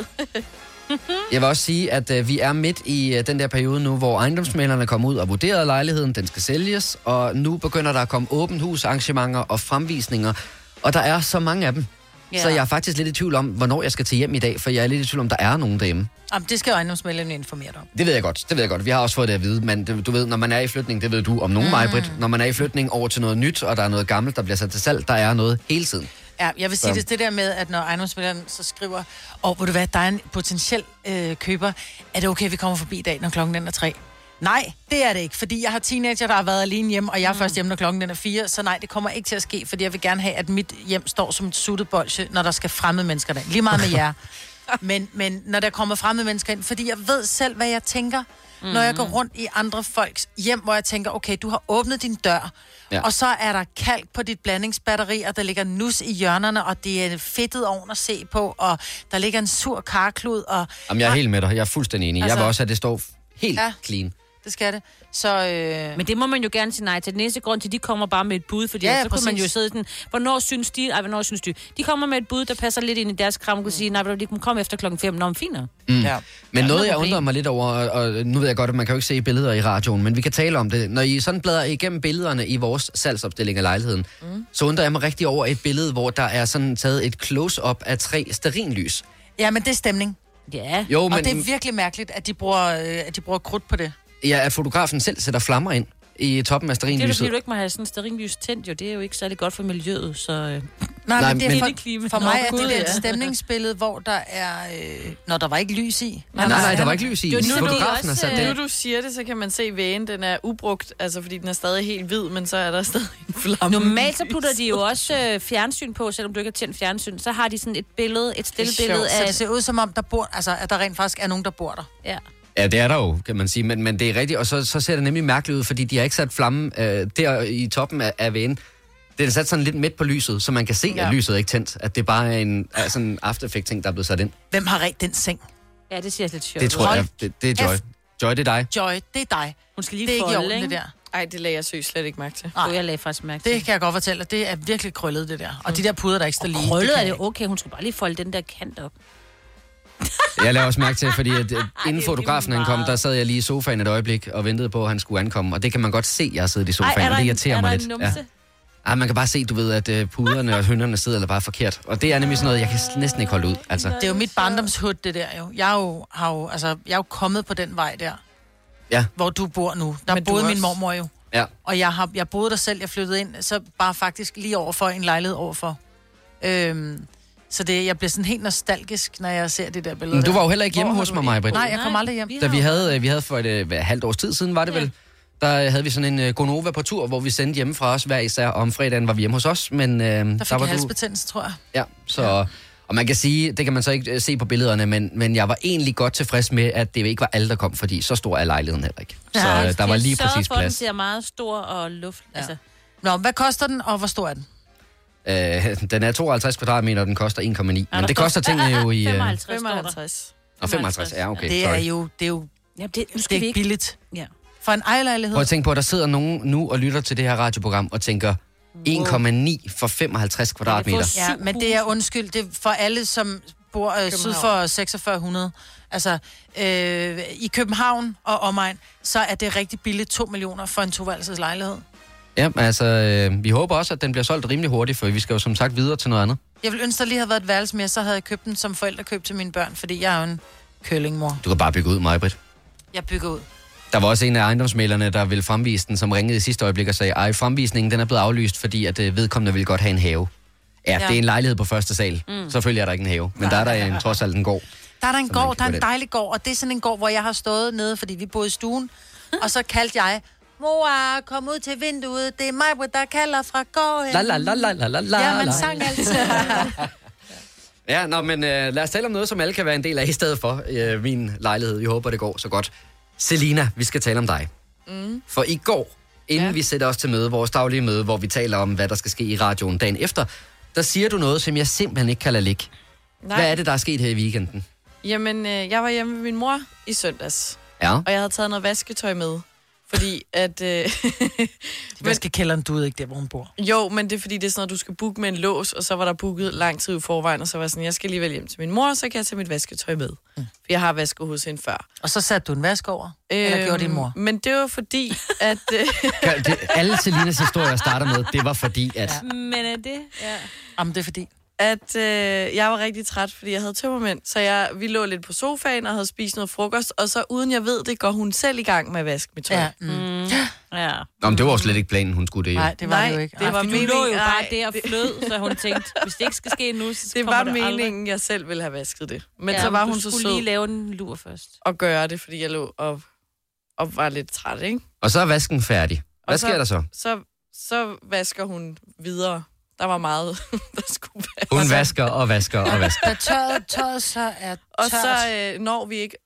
Jeg vil også sige, at øh, vi er midt i øh, den der periode nu, hvor ejendomsmæglerne kommer ud og vurderer lejligheden, den skal sælges, og nu begynder der at komme åbent hus arrangementer og fremvisninger, og der er så mange af dem. Ja. Så jeg er faktisk lidt i tvivl om, hvornår jeg skal til hjem i dag, for jeg er lidt i tvivl om, der er nogen derhjemme. Jamen, det skal jo ejendomsmæglerne informere dig om. Det ved jeg godt, det ved jeg godt. Vi har også fået det at vide, men det, du ved, når man er i flytning, det ved du om nogen, mm. Majbrit, når man er i flytning over til noget nyt, og der er noget gammelt, der bliver sat til salg, der er noget hele tiden. Ja, jeg vil sige Så. det, det der med, at når ejendomsmægleren så skriver, og oh, ved du hvad, der er en potentiel øh, køber, er det okay, at vi kommer forbi i dag, når klokken den er tre? Nej, det er det ikke, fordi jeg har teenager, der har været alene hjemme, og jeg er mm. først hjemme, når klokken den er fire, så nej, det kommer ikke til at ske, fordi jeg vil gerne have, at mit hjem står som et suttet bolsje, når der skal fremmede mennesker der. Lige meget med jer. men, men når der kommer fremmede mennesker ind, fordi jeg ved selv, hvad jeg tænker, mm. når jeg går rundt i andre folks hjem, hvor jeg tænker, okay, du har åbnet din dør, Ja. og så er der kalk på dit blandingsbatteri, og der ligger nus i hjørnerne, og det er en fedtet ovn at se på, og der ligger en sur karklud, og Jamen, jeg er helt med dig. Jeg er fuldstændig enig. Altså, Altså- jeg vil også have, at det står helt Ja. ja. clean. det skal det. Så, øh... Men det må man jo gerne sige nej til. Den eneste grund til, at de kommer bare med et bud, fordi Ja, ja, ja, så kunne man jo præcis. sidde sådan, hvornår synes de, ej, hvornår synes de? De kommer med et bud, der passer lidt ind i deres kram, og kunne sige, nej, de kan komme efter klokken fem, når de finder. Mm. Ja. Men Ja, noget, noget jeg problem. undrer mig lidt over, og nu ved jeg godt, at man kan jo ikke se billeder i radioen, men vi kan tale om det. Når I sådan bladrer igennem billederne i vores salgsopstilling af lejligheden, mm. så undrer jeg mig rigtig over et billede, hvor der er sådan taget et close-up af tre stearinlys. ja, men det er stemning. Ja. Jo, Og men det er virkelig mærkeligt, at de bruger, øh, at de bruger krudt på det. ja, at fotografen selv sætter flammer ind i toppen af Det er jo stearinlyset. fordi, du ikke må have sådan en stearinlys tændt, jo. Det er jo ikke særlig godt for miljøet, så... Øh. Nej, Nej, men det er men- for, Indeklima. for Nå, mig er Gud, det der ja. et stemningsbillede, hvor der er... Øh... Når der var ikke lys i. Nej, nej, der var ikke lys i. Det er jo nu, Fotografen de har også, sat øh, det. Nu du siger det, så kan man se, at vægen den er ubrugt, altså fordi den er stadig helt hvid, men så er der stadig en flamme. Normalt så putter de jo også øh, fjernsyn på, selvom du ikke har tændt fjernsyn. Så har de sådan et billede, et stille Det er billede sjovt. Så af... det ser ud som om, der bor, altså, at der rent faktisk er nogen, der bor der. Ja. Ja, det er der jo, kan man sige, men, men det er rigtigt, og så, så ser det nemlig mærkeligt ud, fordi de har ikke sat flamme øh, der i toppen af, af vægen. Det er sat sådan lidt midt på lyset, så man kan se, Ja. at lyset er ikke tændt, at det bare er en er sådan en After Effects-ting, der er blevet sat ind. Hvem har ret den seng? Ja, det siger lidt sjovt. Det tror Hold jeg, det, det er Joy. F. Joy, det er dig. Joy, det er dig. Hun skal lige Det er ikke i folde, orden, ikke? det der. Ej, det lagde jeg seriøst slet ikke mærke til. Jo, jeg lagde faktisk mærke til. Det kan jeg godt fortælle, at det er virkelig krøllet, det der. Og de der puder, der ikke står lige. Krøllet kan er jeg det ikke. okay, hun skulle bare lige folde den der kant op. Jeg lader også mærke til, fordi at, at inden er fotografen han kom, der sad jeg lige i sofaen et øjeblik og ventede på, at han skulle ankomme. Og det kan man godt se, jeg har siddet i sofaen, Ej, er og der det en, irriterer er mig der lidt. en numse? Ej, man kan bare se, du ved, at øh, puderne og hønderne sidder eller bare forkert. Og det er nemlig sådan noget, jeg kan næsten ikke holde ud. Altså. Det er jo mit barndomshud, det der jo. Jeg er jo, har jo, altså, jeg er jo kommet på den vej der, ja. hvor du bor nu. Der Men boede du min også... mormor jo. Ja. Og jeg, har, jeg boede der selv, jeg flyttede ind, så bare faktisk lige overfor, en lejlighed overfor. Øhm, så det, jeg bliver sådan helt nostalgisk, når jeg ser det der billede. Men du var jo der. heller ikke hjemme hos mig, Maj-Brit. Nej, jeg kom aldrig hjem. Da vi havde, vi havde for et øh, halvt års tid siden, var det ja. vel, der havde vi sådan en uh, Gonova på tur, hvor vi sendte hjemme fra os hver især. Om fredagen var vi hjemme hos os, men øh, der fik der var jeg du... halsbetændelse, tror jeg. Ja, så... Ja. Og man kan sige, det kan man så ikke se på billederne, men, men jeg var egentlig godt tilfreds med, at det ikke var alle, der kom, fordi så stor er lejligheden heller ikke. Ja, så øh, der var lige præcis for, den plads. ser meget stor og luft. Ja. Altså. Nå, hvad koster den, og hvor stor er den? Øh, den er tooghalvtreds kvadratmeter, og den koster en komma ni. Ja, men det koster tingene jo i... femoghalvtreds. femoghalvtreds. Og femoghalvtreds, ja, okay. Det sorry. er jo, det er jo ja, det, nu det er ikke billigt. Ja. For en ejerlejlighed. Prøv at tænke på, at der sidder nogen nu og lytter til det her radioprogram og tænker, en komma ni for femoghalvtreds kvadratmeter. Ja, men det er undskyld, det er for alle, som bor øh, syd for seksogfyrre hundrede. Altså, øh, i København og omegn, så er det rigtig billigt to millioner for en toværelses lejlighed. Ja, altså, øh, vi håber også, at den bliver solgt rimelig hurtigt, for vi skal jo som sagt videre til noget andet. Jeg vil ønske, der lige havde været et værelse mere, så havde jeg købt den som forældrekøb til mine børn, fordi jeg er jo en køllingmor. Du kan bare bygge ud, Maj-Brit. Jeg bygger ud. Der var også en af ejendomsmælerne, der ville fremvise den, som ringede i sidste øjeblik og sagde, ej, fremvisningen den er blevet aflyst, fordi at øh, vedkommende ville godt have en have. Ja, ja, det er en lejlighed på første sal. Mm. Selvfølgelig er der ikke en have, men nej, der er der en, trods alt en gård. Der er der en gård, der er en dejlig gård, og det er sådan en gård, hvor jeg har stået nede, fordi vi boede i stuen, og så kaldte jeg, mor, kom ud til vinduet, det er mig, der kalder fra gården. La la la la la la la. Ja, man sang altid. Ja, nå, men øh, lad os tale om noget, som alle kan være en del af i stedet for øh, min lejlighed. Jeg håber, det går så godt. Selina, vi skal tale om dig. Mm. For i går, inden ja. vi sætter os til møde, vores daglige møde, hvor vi taler om, hvad der skal ske i radioen dagen efter, der siger du noget, som jeg simpelthen ikke kan lade ligge. Nej. Hvad er det, der er sket her i weekenden? Jamen, øh, jeg var hjemme med min mor i søndags. Ja. Og jeg havde taget noget vasketøj med. Fordi at... Øh, Vaskekælderen, du ved ikke der, hvor hun bor. Jo, men det er fordi, det er sådan noget, du skal booke med en lås, og så var der booket lang tid i forvejen, og så var jeg sådan, jeg skal alligevel hjem til min mor, så kan jeg tage mit vasketøj med. Mm. For jeg har vasket hos hende før. Og så satte du en vask over? Øhm, eller gjorde din mor? Men det var fordi, at... Øh... det, alle Selinas historier starter med, det var fordi, at... Ja. Men er det... Ja. Jamen, det er fordi... at øh, jeg var rigtig træt, fordi jeg havde tømmermænd. Så jeg, vi lå lidt på sofaen og havde spist noget frokost, og så uden jeg ved det, går hun selv i gang med at vaske mit tøj. Ja. Mm. Ja. Nå, men det var jo slet ikke planen, hun skulle det jo. Nej, det var Nej, det jo ikke. det var du meningen, lå jo bare ej, der og flød, så hun tænkte, hvis det ikke skal ske nu, så det kommer var det meningen, aldrig. jeg selv ville have vasket det. Men Ja, så var du hun så skulle sød lige lave en lur først. at gøre det, fordi jeg lå og, og var lidt træt, ikke? Og så er vasken færdig. Hvad Og så- sker der så? Så, så vasker hun videre. Der var meget, der skulle vaske. Hun vasker og vasker og vasker. Da tøjet, tøjet så er tørt. Og så øh, når vi ikke...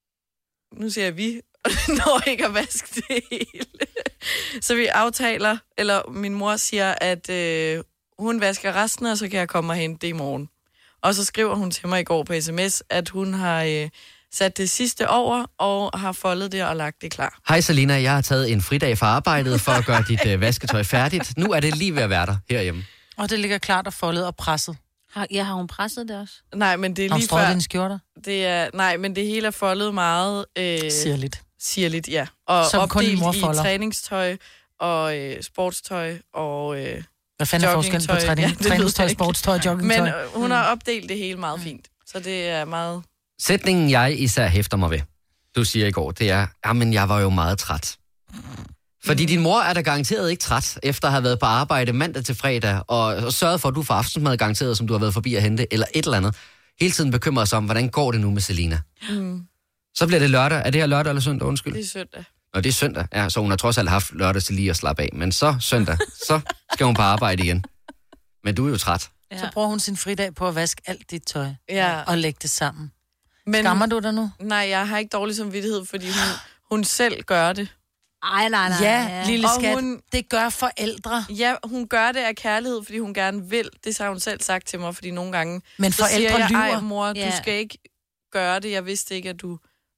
Nu siger jeg vi, når ikke at vaske det hele. Så vi aftaler, eller min mor siger, at øh, hun vasker resten, og så kan jeg komme og hente det i morgen. Og så skriver hun til mig i går på sms, at hun har øh, sat det sidste over, og har foldet det og lagt det klar. Hej Selina, jeg har taget en fridag fra arbejdet for at gøre dit øh, vasketøj færdigt. Nu er det lige ved at være der herhjemme. Og det ligger klart og foldet og presset. Har, ja, har hun presset det også? Nej, men det er Har hun lige strøget før... dine skjorter? Det er, nej, men det hele er foldet meget... Øh, Sirligt. Sirligt, ja. Og Som kun din mor opdelt i folder. træningstøj og øh, sportstøj og øh, Hvad fanden er forskellen på joggingtøj? træning, Ja, det ved træningstøj, jeg ikke. sportstøj og joggingtøj? Men øh, hun har opdelt det hele meget fint. Så det er meget... Sætningen, jeg især hæfter mig ved, du siger i går, det er, jamen jeg var jo meget træt. Fordi din mor er da garanteret ikke træt, efter at have været på arbejde mandag til fredag, og sørget for, at du får aftensmad garanteret, som du har været forbi at hente, eller et eller andet. Hele tiden bekymrer sig om, hvordan går det nu med Selina. Mm. Så bliver det lørdag. Er det her lørdag eller søndag? Undskyld. Det er søndag. Nå, det er søndag. Ja, så hun har trods alt haft lørdag til lige at slappe af. Men så søndag, så skal hun på arbejde igen. Men du er jo træt. Ja. Så bruger hun sin fridag på at vaske alt dit tøj. Ja. Og lægge det sammen. Men, Skammer du dig nu? Nej, jeg har ikke dårlig samvittighed, fordi hun, hun selv gør det. Ej, nej, nej. Ja, lille Og skat. hun- Det gør forældre. Ja, hun gør det af kærlighed, fordi hun gerne vil. Det har hun selv sagt til mig, fordi nogle gange... Men så siger forældre jeg, lyver. Ej, mor, Ja. du skal ikke gøre det. Jeg vidste ikke, at du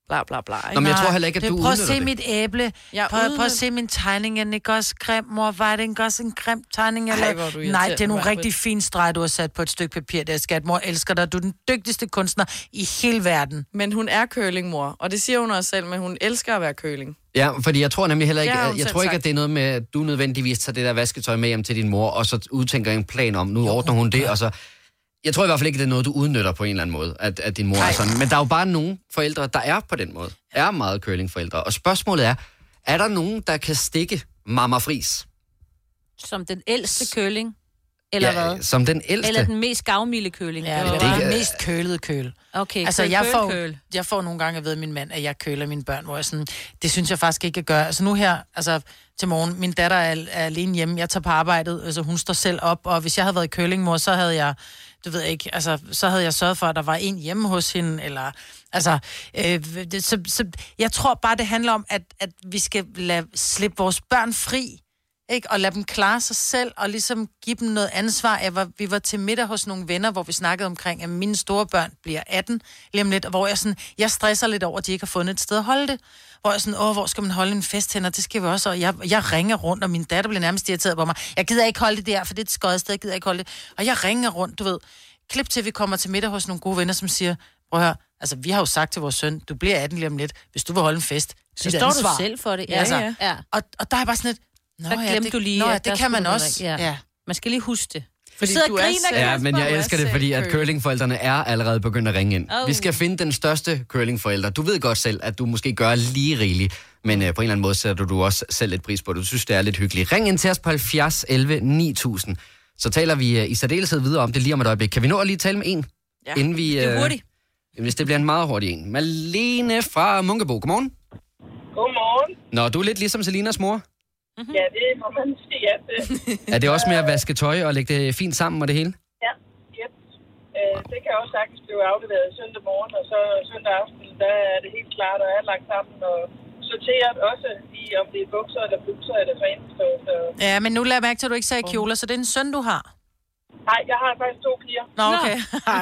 bla bla bla. Nå, men jeg tror heller ikke, at det, du prøv at udnytter se det. mit æble. Jeg Prøv, prøv udnytter- at se min tegning. Er den ikke også grim, mor? Var det ikke også en grim tegning? Eller? Ej, hvor er du Nej, irriterende, det er nogle Maj-Brit. rigtig fine streger, du har sat på et stykke papir, der skat. Mor elsker dig. Du er den dygtigste kunstner i hele verden. Men hun er curlingmor, og det siger hun også selv, men hun elsker at være curling. Ja, fordi jeg tror nemlig heller ikke, Det har jeg, hun jeg selv tror ikke, sagt. at det er noget med, at du nødvendigvis tager det der vasketøj med hjem til din mor, og så udtænker en plan om, nu ordner hun det, og så... Jeg tror i hvert fald ikke, at det er noget, du udnytter på en eller anden måde, at, at din mor er sådan. Men der er jo bare nogle forældre, der er på den måde. Er meget curlingforældre. Og spørgsmålet er, er der nogen, der kan stikke Mamma Friis? Som den ældste køling? Eller Ja, hvad? som den ældste? Eller den mest gavmilde køling? Ja, Det det var- er den mest kølede køl. Okay, altså, køl, jeg køl, får, køl. jeg får nogle gange at vide af min mand, at jeg køler mine børn, hvor jeg sådan, det synes jeg faktisk ikke, jeg gør. Altså nu her, altså til morgen, min datter er, er alene hjemme, jeg tager på arbejdet, altså hun står selv op, og hvis jeg havde været kølingmor, så havde jeg, du ved ikke, altså så havde jeg sørget for, at der var en hjemme hos hende, eller, altså, øh, det, så, så, jeg tror bare, det handler om, at, at vi skal lade, slippe vores børn fri, ikke? Og lade dem klare sig selv, og ligesom give dem noget ansvar. Jeg var, vi var til middag hos nogle venner, hvor vi snakkede omkring, at mine store børn bliver atten lige om lidt, og hvor jeg sådan, jeg stresser lidt over, at de ikke har fundet et sted at holde det. Hvor jeg sådan, åh, hvor skal man holde en fest hen, og det skal vi også, og jeg, jeg ringer rundt, og min datter bliver nærmest irriteret på mig. Jeg gider ikke holde det der, for det er et skøjet sted, jeg gider ikke holde det. Og jeg ringer rundt, du ved. Klip til, vi kommer til middag hos nogle gode venner, som siger, prøv at høre, altså vi har jo sagt til vores søn, du bliver atten lige om lidt, hvis du vil holde en fest. Så står du selv for det. Ja, altså, ja. ja. Og, og der er bare sådan et, Nå, Der ja, glemte det, du lige, nå, ja, at det der kan man skulle du også. ikke- Ja. Man skal lige huske det. Fordi sidder du og er griner, selv- Ja, men jeg du er elsker det, selv fordi at curling. curlingforældrene er allerede begyndt at ringe ind. Oh. Vi skal finde den største curlingforælder. Du ved godt selv, at du måske gør lige rigeligt, men øh, på en eller anden måde sætter du også selv lidt pris på det. Du synes, det er lidt hyggeligt. Ring ind til os på halvfjerds elleve ni tusind. Så taler vi øh, i særdeleshed videre om det lige om et øjeblik. Kan vi nå at lige tale med en? Ja, inden vi, det er øh, hurtigt. Hvis det bliver en meget hurtig en. Malene fra Munkebo. Godmorgen. Godmorgen. Nå, du er lidt ligesom Selinas mor. Mm-hmm. Ja, det må man sige, at det... Er det også med at vaske tøj og lægge det fint sammen og det hele? Ja, yep. øh, det kan også sagtens blive afleveret søndag morgen, og så søndag aften, der er det helt klart, og er lagt sammen og sorteret også i, om det er bukser eller bukser eller træningstøj. Så... Ja, men nu lader jeg mærke til, at du ikke sagde kjoler, så det er en søn, du har. Nej, jeg har faktisk to piger. Nå, okay.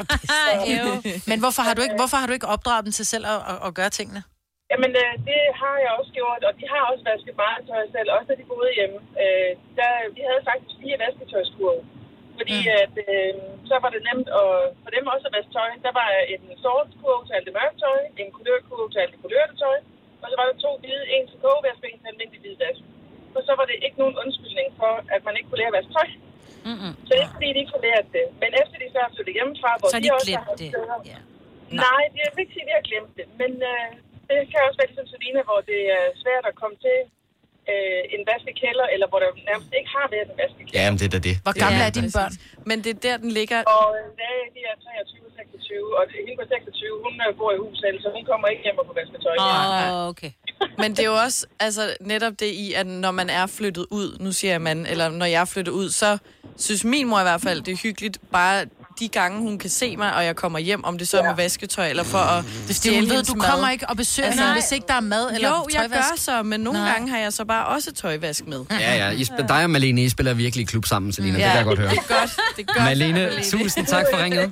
Nå. Men hvorfor har, du ikke, hvorfor har du ikke opdraget dem til selv at, at, at gøre tingene? Jamen, øh, det har jeg også gjort, og de har også vasket meget tøj selv, også da de boede hjemme. Øh, der, vi havde faktisk fire vasketøjskurve, fordi mm. at, øh, så var det nemt at, for dem også at vaske tøj. Der var en sortkurve til alt det mørke tøj, en kulørkurve til alt det kulørte tøj, og så var der to hvide, en til kogevask og en til almindelig hvid vask. Og så var det ikke nogen undskyldning for, at man ikke kunne lære at vaske tøj. Mm-mm. Så det er ikke fordi, de ikke kunne lære det. Men efter de så har flyttet hjemmefra, hvor så de, de også glemt har det. steder. Ja. Nej, det er ikke sige, at vi har glemt det. Men øh, det kan også være ligesom Selina, hvor det er svært at komme til øh, en vaskekælder, eller hvor der nærmest ikke har været en vaskekælder. Jamen, det er da det. Hvor gamle Ja, er dine præcis. børn? Men det er der, den ligger. Og øh, de er treogtyve og seksogtyve, og det- hende på seksogtyve, hun øh, bor i hus selv, så hun kommer ikke hjem og får vasket tøj. Åh, oh, okay. Men det er jo også altså, netop det i, at når man er flyttet ud, nu siger jeg man, eller når jeg er flyttet ud, så synes min mor i hvert fald, det er hyggeligt, bare de gange, hun kan se mig, og jeg kommer hjem, om det så er med vasketøj, eller for at Det er, stjæle hun ved, hendes du mad. kommer ikke og besøger Altså, hende, nej. hvis ikke der er mad eller Jo, jeg tøjvask. gør så, men nogle Nej. gange har jeg så bare også tøjvask med. Ja, ja. I, sp- dig og Malene, I spiller virkelig i klub sammen, Selina. Det Ja, kan jeg godt høre. det er godt. Det er godt, Malene, tusind tak for ringet.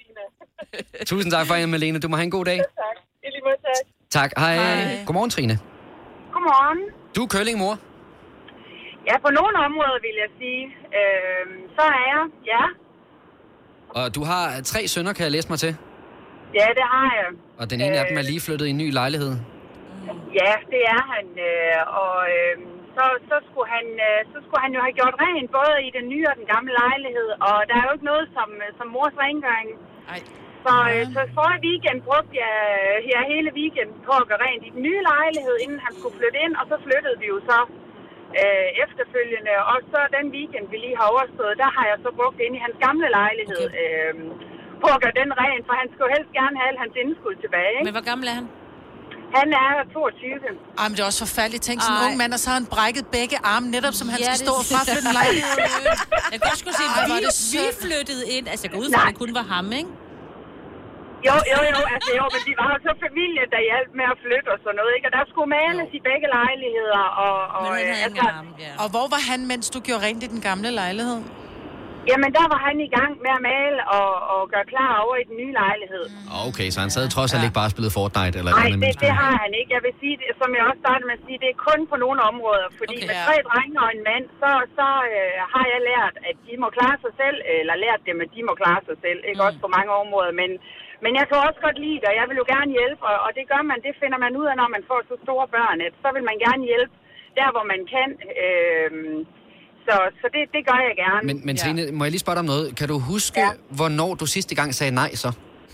Tusind tak for ringet, Malene. Du må have en god dag. Tak. I lige måde, tak. Tak. Hej. Hej. Godmorgen, Trine. Godmorgen. Du er curlingmor. Ja, på nogle områder vil jeg sige. Øh, så er jeg, ja. Og du har tre sønner, kan jeg læse mig til. Ja, det har jeg. Og den ene af dem er lige flyttet i en ny lejlighed. Ja, det er han. Øh, og øh, så, så, skulle han, øh, så skulle han jo have gjort rent, både i den nye og den gamle lejlighed. Og der er jo ikke noget som, som mors rengøring. Ej. Så, øh, så forrige weekend brugte jeg her hele weekenden på at gøre rent i den nye lejlighed, inden han skulle flytte ind. Og så flyttede vi jo så øh, efterfølgende. Og så den weekend, vi lige har overstået, der har jeg så brugt ind i hans gamle lejlighed øh, på at gøre den ren. For han skulle helst gerne have al hans indskud tilbage. Ikke? Men hvor gammel er han? Han er toogtyve. Ej, men det er også forfærdeligt. Tænk sådan en Ej. ung mand, og så har han brækket begge arme, netop som han Ja, skal det- stå og fraflytte en lejlighed. Jeg kan godt skulle sige, Ej, hvor at er vi, det vi sødt. flyttede ind. Altså, jeg går ud fra, at det kun var ham, ikke? Jo, jo, jo, altså jo, men de var jo så familie, der hjalp med at flytte og sådan noget, ikke? Og der skulle males i begge lejligheder, og... og Men han øh, havde altså, ingen arme, ja. Og hvor var han, mens du gjorde rent i den gamle lejlighed? Jamen, der var han i gang med at male og, og gøre klar over i den nye lejlighed. Okay, så han sad trods alt ikke bare og spillede Fortnite? Eller Nej, det, det har han ikke. Jeg vil sige, det, som jeg også startede med at sige, det er kun på nogle områder. Fordi okay, med tre drenge og en mand, så, så øh, har jeg lært, at de må klare sig selv, eller lært dem, at de må klare sig selv. Ikke mm. også på mange områder, men... Men jeg kan også godt lide det, og jeg vil jo gerne hjælpe, og, og det gør man, det finder man ud af, når man får så store børn, at så vil man gerne hjælpe der, hvor man kan. Øh, så så det, det gør jeg gerne. Men, men Trine, ja. Må jeg lige spørge dig om noget? Kan du huske, ja. hvornår du sidste gang sagde nej så?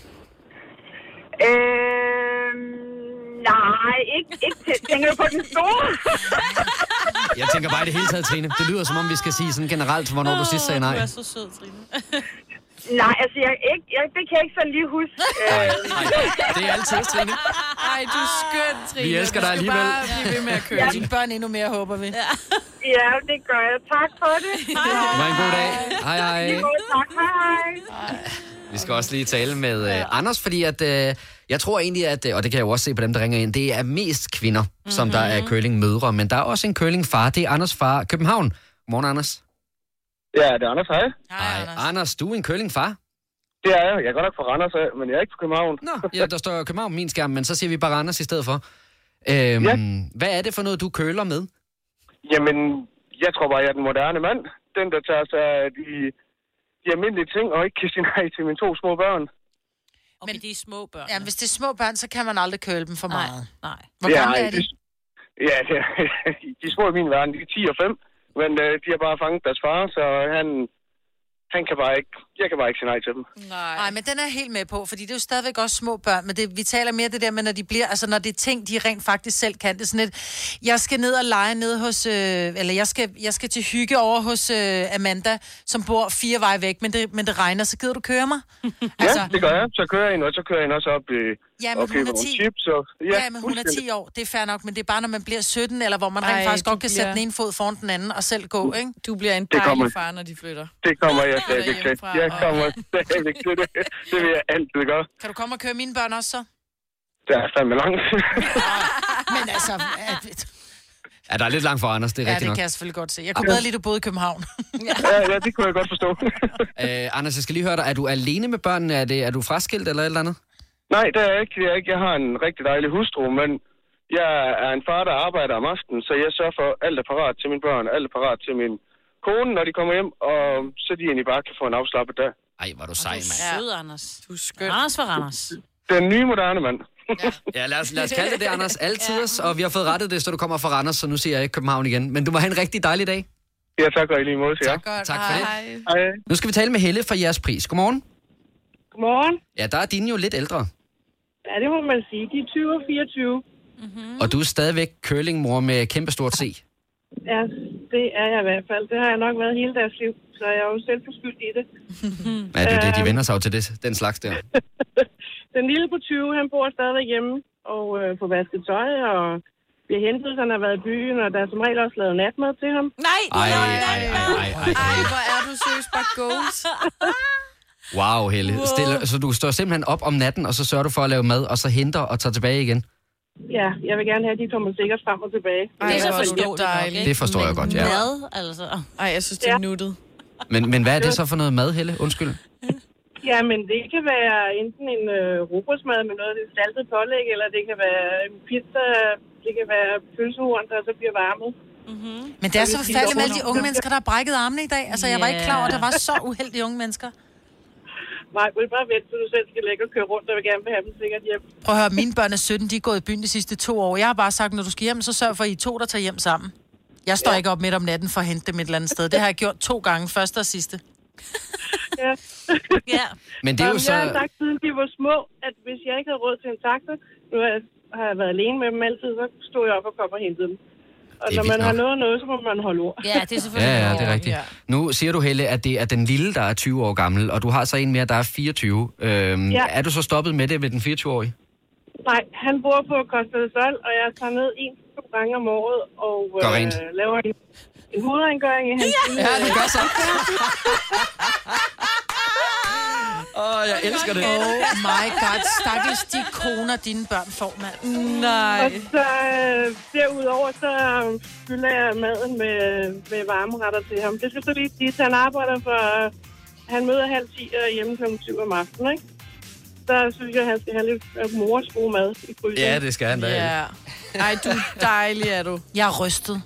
Øh, nej, ikke, ikke til, tænker du på den store? Jeg tænker bare i det hele taget, Trine. Det lyder som om, vi skal sige sådan generelt, hvornår du sidst sagde nej. Du er så sød, Trine. Nej, altså, jeg, ikke, jeg, det kan jeg ikke så lige huske. Nej, nej, det er altid, Trine. Ej, du er skøn, Trine. Vi elsker dig alligevel. Du skal bare blive ved med at køre. Ja. Dine børn endnu mere, håber vi. Ja, ja det gør jeg. Tak for det. Det var en god dag. Hej, hej. Tak, hej. Vi skal også lige tale med uh, Anders, fordi at, uh, jeg tror egentlig, at, og det kan jeg jo også se på dem, der ringer ind, det er mest kvinder, mm-hmm. som der er curlingmødre, men der er også en curlingfar. Det er Anders far, København. Godmorgen, Anders. Ja, det er Anders, hej. Hej, Anders. Anders, du er en curlingfar? Det er jeg. Jeg er godt nok fra Randers af, men jeg er ikke fra København. Nå, ja, der står København på min skærm, men så siger vi bare Randers i stedet for. Øhm, ja. Hvad er det for noget, du køler med? Jamen, jeg tror bare, jeg er den moderne mand. Den, der tager sig af de, de almindelige ting, og ikke kan sige nej til mine to små børn. Okay, men de er små børn. Ja, hvis det er små børn, så kan man aldrig køle dem for nej, meget. Nej. Hvor ja, gamle er de? Ja, de, de er små i min verden. De er ti og fem, men uh, de har bare fanget deres far, så han... Han kan bare ikke, jeg kan bare ikke sige nej til dem. Nej. Nej, men den er helt med på, fordi det er jo stadigvæk også små børn, men det, vi taler mere det der med, når de bliver, altså når det er ting, de rent faktisk selv kan. Det er sådan et, jeg skal ned og lege ned hos, øh, eller jeg skal, jeg skal til hygge over hos øh, Amanda, som bor fire veje væk, men det, men det regner, så gider du køre mig? Altså, ja, det gør jeg. Så kører jeg ind, og så kører jeg ind også op i... Ja, men hun er ti. Chips, og, ja, ja, men hun er ti år. Det er fair nok, men det er bare, når man bliver sytten, eller hvor man Ej, rent faktisk godt kan bliver... sætte den ene fod foran den anden og selv gå, ikke? Du bliver en dejlig far, når de flytter. Det kommer jeg stadig til. Jeg kommer stadig til det. Det vil jeg altid gøre. Kan du komme og køre mine børn også så? Det er fandme langt. Men altså... Ja, der er lidt langt for Anders, det er ja, rigtigt nok. Ja, det kan jeg selvfølgelig godt se. Jeg kunne bedre lide, at du boede i København. ja, ja, det kunne jeg godt forstå. uh, Anders, jeg skal lige høre dig. Er du alene med børnene? Er, det, er du fraskilt eller et eller andet? Nej, det er jeg ikke. Jeg, er ikke. Jeg har en rigtig dejlig hustru, men jeg er en far, der arbejder om aftenen, så jeg sørger for, at alt er parat til mine børn, alt er parat til min kone, når de kommer hjem, og så de egentlig bare kan få en afslappet dag. Ej, hvor du sej, mand. Du er sød, Anders. Du er skøn. Anders for Anders. Den nye moderne mand. ja, ja lad, os, lad os kalde det det, Anders. Altid, ja. Og vi har fået rettet det, så du kommer fra Randers, så nu siger jeg ikke København igen. Men du må have en rigtig dejlig dag. Ja, tak og i lige måde til jer. Tak, godt. Tak for Hej. det. Hej. Nu skal vi tale med Helle fra jeres pris. Godmorgen. Godmorgen. Ja, der er dine jo lidt ældre. Ja, det må man sige. De er tyve og fireogtyve. Mm-hmm. Og du er stadigvæk curlingmor med kæmpestort C. Ja, det er jeg i hvert fald. Det har jeg nok været hele deres liv, så jeg er jo selv forskyldt i det. Ja, det er det. De vender sig jo til det, den slags der. Den lille på tyve, han bor stadigvæk hjemme og øh, får vasket tøj, og bliver hentet, så han har været i byen, og der er som regel også lavet natmad til ham. Nej, ej, ej, ej, ej, ej, ej, hvor er du seriøst bare goals. Wow, Helle. Wow. Stille, så du står simpelthen op om natten, og så sørger du for at lave mad, og så henter og tager tilbage igen? Ja, jeg vil gerne have, at de kommer sikkert frem og tilbage. Ej, det er så forståeligt. Det forstår jeg godt, ja. Mad, altså. Ej, jeg synes, det er ja. nuttet. Men, men hvad er det så for noget mad, Helle? Undskyld. Ja, men det kan være enten en øh, robrødsmad med noget af det saltet pålæg, eller det kan være en pizza, det kan være pølsehorn, der så bliver varmet. Mm-hmm. Men det er så forfærdeligt med alle de unge mennesker, der har brækket armene i dag. Altså, jeg var ikke klar over, at der var så uheldige unge mennesker. Nej, vil bare vente, så du selv skal lægge og køre rundt, og vil gerne vil have dem sikkert hjem. Prøv at høre, mine børn er sytten, de er gået i byen de sidste to år. Jeg har bare sagt, når du skal hjem, så sørg for, at I to, der tager hjem sammen. Jeg står ja. ikke op midt om natten for at hente dem et eller andet sted. Det har jeg gjort to gange, første og sidste. ja. ja. Men det er jo så... Jeg har sagt, siden de var små, at hvis jeg ikke havde råd til en taxa, nu har jeg været alene med dem altid, så stod jeg op og kom og hentede dem. Og når man nok. har noget noget, så må man holde ord. Ja, det er selvfølgelig. Ja, ja, det er rigtigt. Ja. Nu siger du, Helle, at det er den lille, der er tyve år gammel, og du har så en mere, der er fireogtyve. Øhm, ja. Er du så stoppet med det med den fireogtyve-årige? Nej, han bor på Costa del Sol, og jeg tager ned en to gange om året og øh, laver en, en hovedrengøring i hans ja. ja, det gør så. Åh, oh, jeg elsker det. Oh my god, stakkels de koner, dine børn får, mand. Nej. Og så øh, derudover, så fylder jeg maden med, med varmeretter til ham. Det skal så lige sige, at han arbejder for... Han møder halv ti og hjemme klokken syv om aftenen, ikke? Så synes jeg, at han skal have lidt mors gode mad i fryseren. Ja, det skal han da. Ja. Ej, du er dejlig, er du. Jeg er rystet.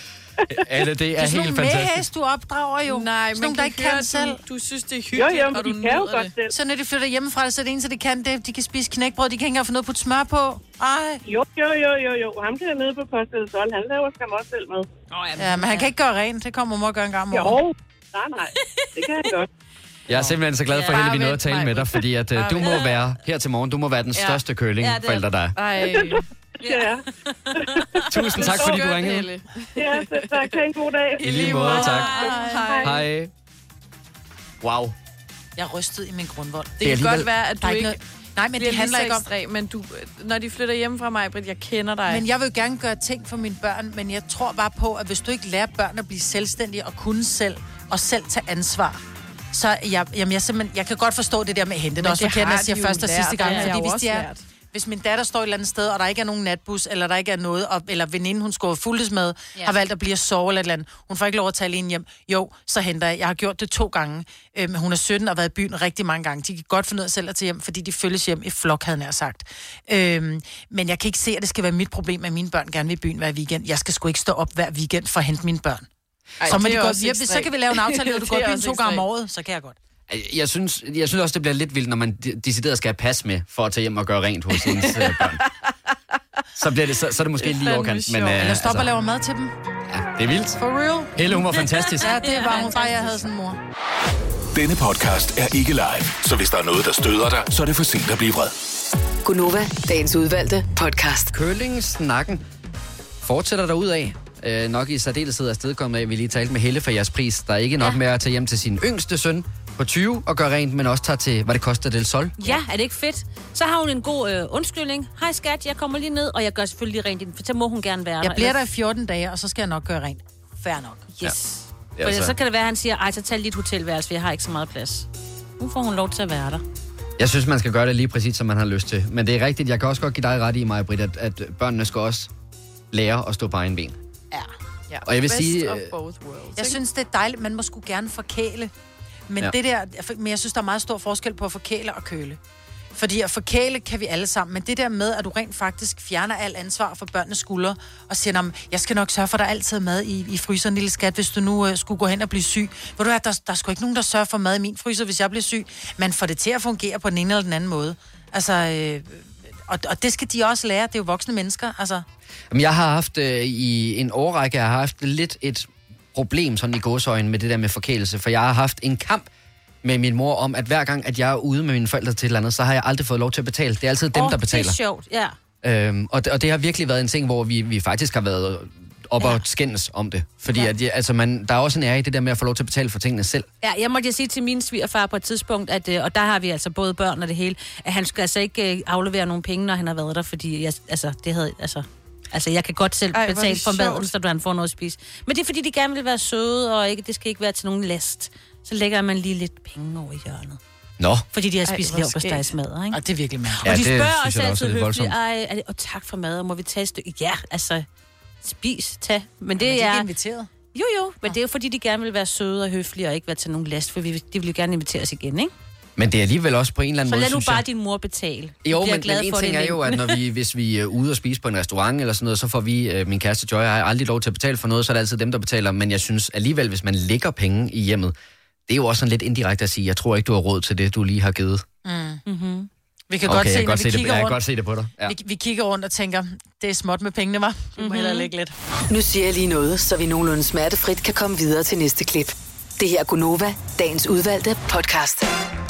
Alle, det er, Det er sådan helt nogle fantastisk. medhæs, du opdrager jo. Nej, sådan men nogle, der ikke kan du, selv. Du synes, det er Jo, hyggeligt, jo, og men du de kan jo nyder godt det. selv. Så når de flytter hjemmefra, så er det eneste, de kan, det de kan spise knækbrød. De kan ikke engang få noget at putte smør på. Ej. Jo, jo, jo, jo, jo. Ham der nede på Postel Sol, han laver skam også selv med. Oh, ja, men han kan ikke gøre rent. Det kommer mor at gøre en gang om Jo, året. nej, nej. Det kan han godt. Jeg er simpelthen så glad for, Ja, at vi bare nåede at tale vent, med dig, fordi at, uh, du må være her til morgen, du må være den Ja. største køling, Ja, det er- forælder der er. Ej. Ja. Tusind tak, fordi du Skønt, ringede. Helle. Ja, så tak. Ha' en god dag. I lige måde, tak. Hej. Hej. Wow. Jeg er rystet i min grundvold. Det Det kan er alligevel- godt være, at Der du er ikke ikke noget- Nej, men bliver det handler lige ikke så om... ekstrem, men du, når de flytter hjem fra mig, Britt, jeg kender dig. Men jeg vil jo gerne gøre ting for mine børn, men jeg tror bare på, at hvis du ikke lærer børn at blive selvstændige og kunne selv, og selv tage ansvar, så jeg, jamen jeg, simpelthen, jeg kan godt forstå det der med at hente. Det er Men også det forkert, har at jeg siger de jo første og lært. sidste gang, Det har jeg fordi jo hvis, de også er, lært. hvis min datter står et eller andet sted, og der ikke er nogen natbus, eller der ikke er noget, og, eller veninde, hun skulle fuldes med, Ja. har valgt at blive at sove eller et eller andet, hun får ikke lov at tage alene hjem. Jo, så henter jeg. Jeg har gjort det to gange. Øhm, hun er sytten og har været i byen rigtig mange gange. De kan godt finde ud af selv at tage hjem, fordi de følges hjem i flok, havde jeg nær sagt. Øhm, men jeg kan ikke se, at det skal være mit problem, at mine børn gerne vil i byen hver weekend. Jeg skal sgu ikke stå op hver weekend for at hente mine børn. Ej, så, må det de er gå, også ja, ekstremt. så kan vi lave en aftale, hvor du Det går i er byen også to gange om ekstremt. året, så kan jeg godt. Jeg synes, jeg synes også, det bliver lidt vildt, når man de- decideret skal have pas med, for at tage hjem og gøre rent hos ens øh, børn. Så, bliver det, så, så er det måske Det er lige fandme overkant. Men, sjovt. øh, Eller stop og lave mad til dem. ja, det er vildt. For real. Helle, hun var fantastisk. Ja, det var hun bare, jeg havde sådan en mor. Denne podcast er ikke live, så hvis der er noget, der støder dig, så er det for sent at blive vred. Gunova, dagens udvalgte podcast. Curling-snakken fortsætter derudad. Øh, nok i særdeleshed afstedkommet af, at vi lige talte med Helle for jeres pris. Der er ikke nok ja. med at tage hjem til sin yngste søn på tyve og gøre rent, men også tage til, hvad det koster del Sol. Ja, er det ikke fedt? Så har hun en god øh, undskyldning. Hej skat, jeg kommer lige ned, og jeg gør selvfølgelig lige rent, for så må hun gerne være Jeg der. bliver der i fjorten dage, og så skal jeg nok gøre rent. Fair nok. Yes. Ja. For Altså- så kan det være, at han siger, ej, så tag lige et hotelværelse, for jeg har ikke så meget plads. Nu får hun lov til at være der. Jeg synes, man skal gøre det lige præcis, som man har lyst til. Men det er rigtigt, jeg kan også godt give dig ret i mig, Britt, at, at børnene skal også lære at stå på egen ben. Ja. Ja, Og jeg vil best sige, of øh, both worlds, Jeg ikke? synes, det er dejligt. Man må sgu gerne forkæle. Men, Ja. ja. det der, men jeg synes, der er meget stor forskel på at forkæle og køle. Fordi at forkæle kan vi alle sammen, men det der med, at du rent faktisk fjerner alt ansvar for børnenes skuldre, og siger, "Nå, jeg skal nok sørge for, at der er altid mad i, i fryseren, lille skat, hvis du nu øh, skulle gå hen og blive syg. Ved du hvad, der, der er sgu ikke nogen, der sørger for mad i min fryser, hvis jeg bliver syg. Man får det til at fungere på den ene eller den anden måde. Altså, øh, og, og det skal de også lære, det er jo voksne mennesker, altså. Jamen, jeg har haft øh, i en årrække, jeg har haft lidt et problem sådan i gåseøjne med det der med forkælelse, for jeg har haft en kamp med min mor om, at hver gang, at jeg er ude med mine forældre til et eller andet, så har jeg aldrig fået lov til at betale. Det er altid dem, Åh, der betaler. det er sjovt, ja. Øhm, og, det, og det har virkelig været en ting, hvor vi, vi faktisk har været op ja. og skændes om det. Fordi Ja. at, ja, altså man, der er også en ære i det der med at få lov til at betale for tingene selv. Ja, jeg måtte jeg sige til min svigerfar på et tidspunkt, at, øh, og der har vi altså både børn og det hele, at han skal altså ikke øh, aflevere nogen penge, når han har været der, fordi jeg, altså, det havde, altså, altså, jeg kan godt selv Ej, hvor er betale det for maden, sjovt. så han får noget at spise. Men det er fordi, de gerne vil være søde, og ikke, det skal ikke være til nogen last. Så lægger man lige lidt penge over i hjørnet. Nå. Fordi de har Ej, spist hvor leverpostejsmadder, ikke? Og det er virkelig mærkeligt. Ja, Og de det spørger synes os jeg da også er altid lidt høfligt, voldsomt. ej, er det, og tak for mad, og må vi tage et stykke? Ja, altså, spis, tag. Men det Men de er er... ikke inviteret. Jo, jo, men det er jo fordi, de gerne vil være søde og høflige og ikke være til nogen last, for vi, de vil jo gerne invitere os igen, ikke? Men det er alligevel også på en eller anden Så måde, lad nu synes bare jeg. din mor betale. Jo, Du bliver men, glad men en for ting det er jo, at når vi, hvis vi er ude og spise på en restaurant eller sådan noget, så får vi, øh, min kæreste Joy, har aldrig lov til at betale for noget, så er det altid dem, der betaler. Men jeg synes alligevel, hvis man lægger penge i hjemmet, det er jo også sådan lidt indirekte at sige, jeg tror ikke, du har råd til det, du lige har givet. Mm. Mm-hmm. Vi kan Okay, godt se, jeg kan når godt vi se det- kigger jeg kan rundt, godt se det på dig. Ja. vi, vi kigger rundt og tænker, det er småt med pengene, var. Vi må Mhm. hellere lægge lidt. Nu siger jeg lige noget, så vi nogenlunde smertefrit kan komme videre til næste klip. Det her er Gunova, dagens udvalgte podcast.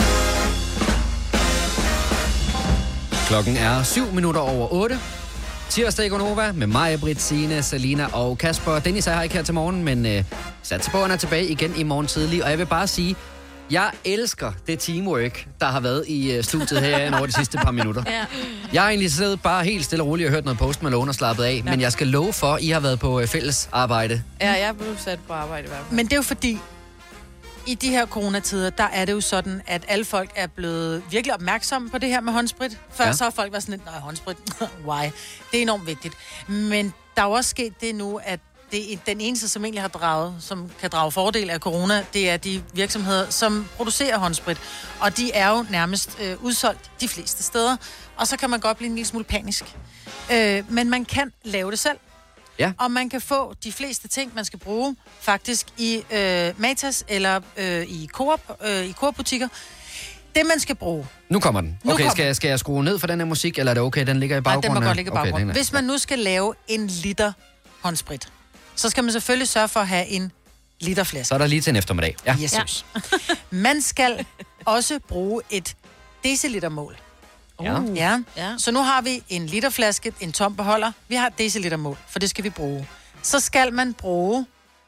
Klokken er syv minutter over otte. Tirsdag i Gonova med mig, Britt, Signe, Selina og Kasper. Dennis er her ikke her til morgen, men øh, satser på, at han er tilbage igen i morgen tidlig. Og jeg vil bare sige, jeg elsker det teamwork, der har været i øh, studiet her over de sidste par minutter. Ja. Jeg har egentlig siddet bare helt stille og roligt og hørt noget Post Malone og slappet af, ja. Men jeg skal love for, at I har været på øh, fælles arbejde. Ja, jeg blev sat på arbejde i hvert fald. Men det er jo fordi, i de her coronatider, der er det jo sådan, at alle folk er blevet virkelig opmærksomme på det her med håndsprit. Før ja. så har folk været sådan lidt, nej, håndsprit, why? Det er enormt vigtigt. Men der er jo også sket det nu, at det er den eneste, som egentlig har draget, som kan drage fordel af corona, det er de virksomheder, som producerer håndsprit. Og de er jo nærmest øh, udsolgt de fleste steder. Og så kan man godt blive en lille smule panisk. Øh, men man kan lave det selv. Ja. Og man kan få de fleste ting, man skal bruge, faktisk i øh, Matas eller øh, i Coop, øh, i Coop-butikker. Det, man skal bruge. Nu kommer den. Nu Okay, kommer skal, jeg, skal jeg skrue ned for den her musik, eller er det okay, den ligger i baggrunden? Nej, den må her? godt ligge i baggrunden. Okay, Hvis man nu skal lave en liter håndsprit, så skal man selvfølgelig sørge for at have en literflaske. Så er der lige til en eftermiddag. Ja. Jesus. Ja. Man skal også bruge et decilitermål. Ja. Ja. ja. Så nu har vi en literflaske, en tom beholder. Vi har et decilitermål, for det skal vi bruge. Så skal man bruge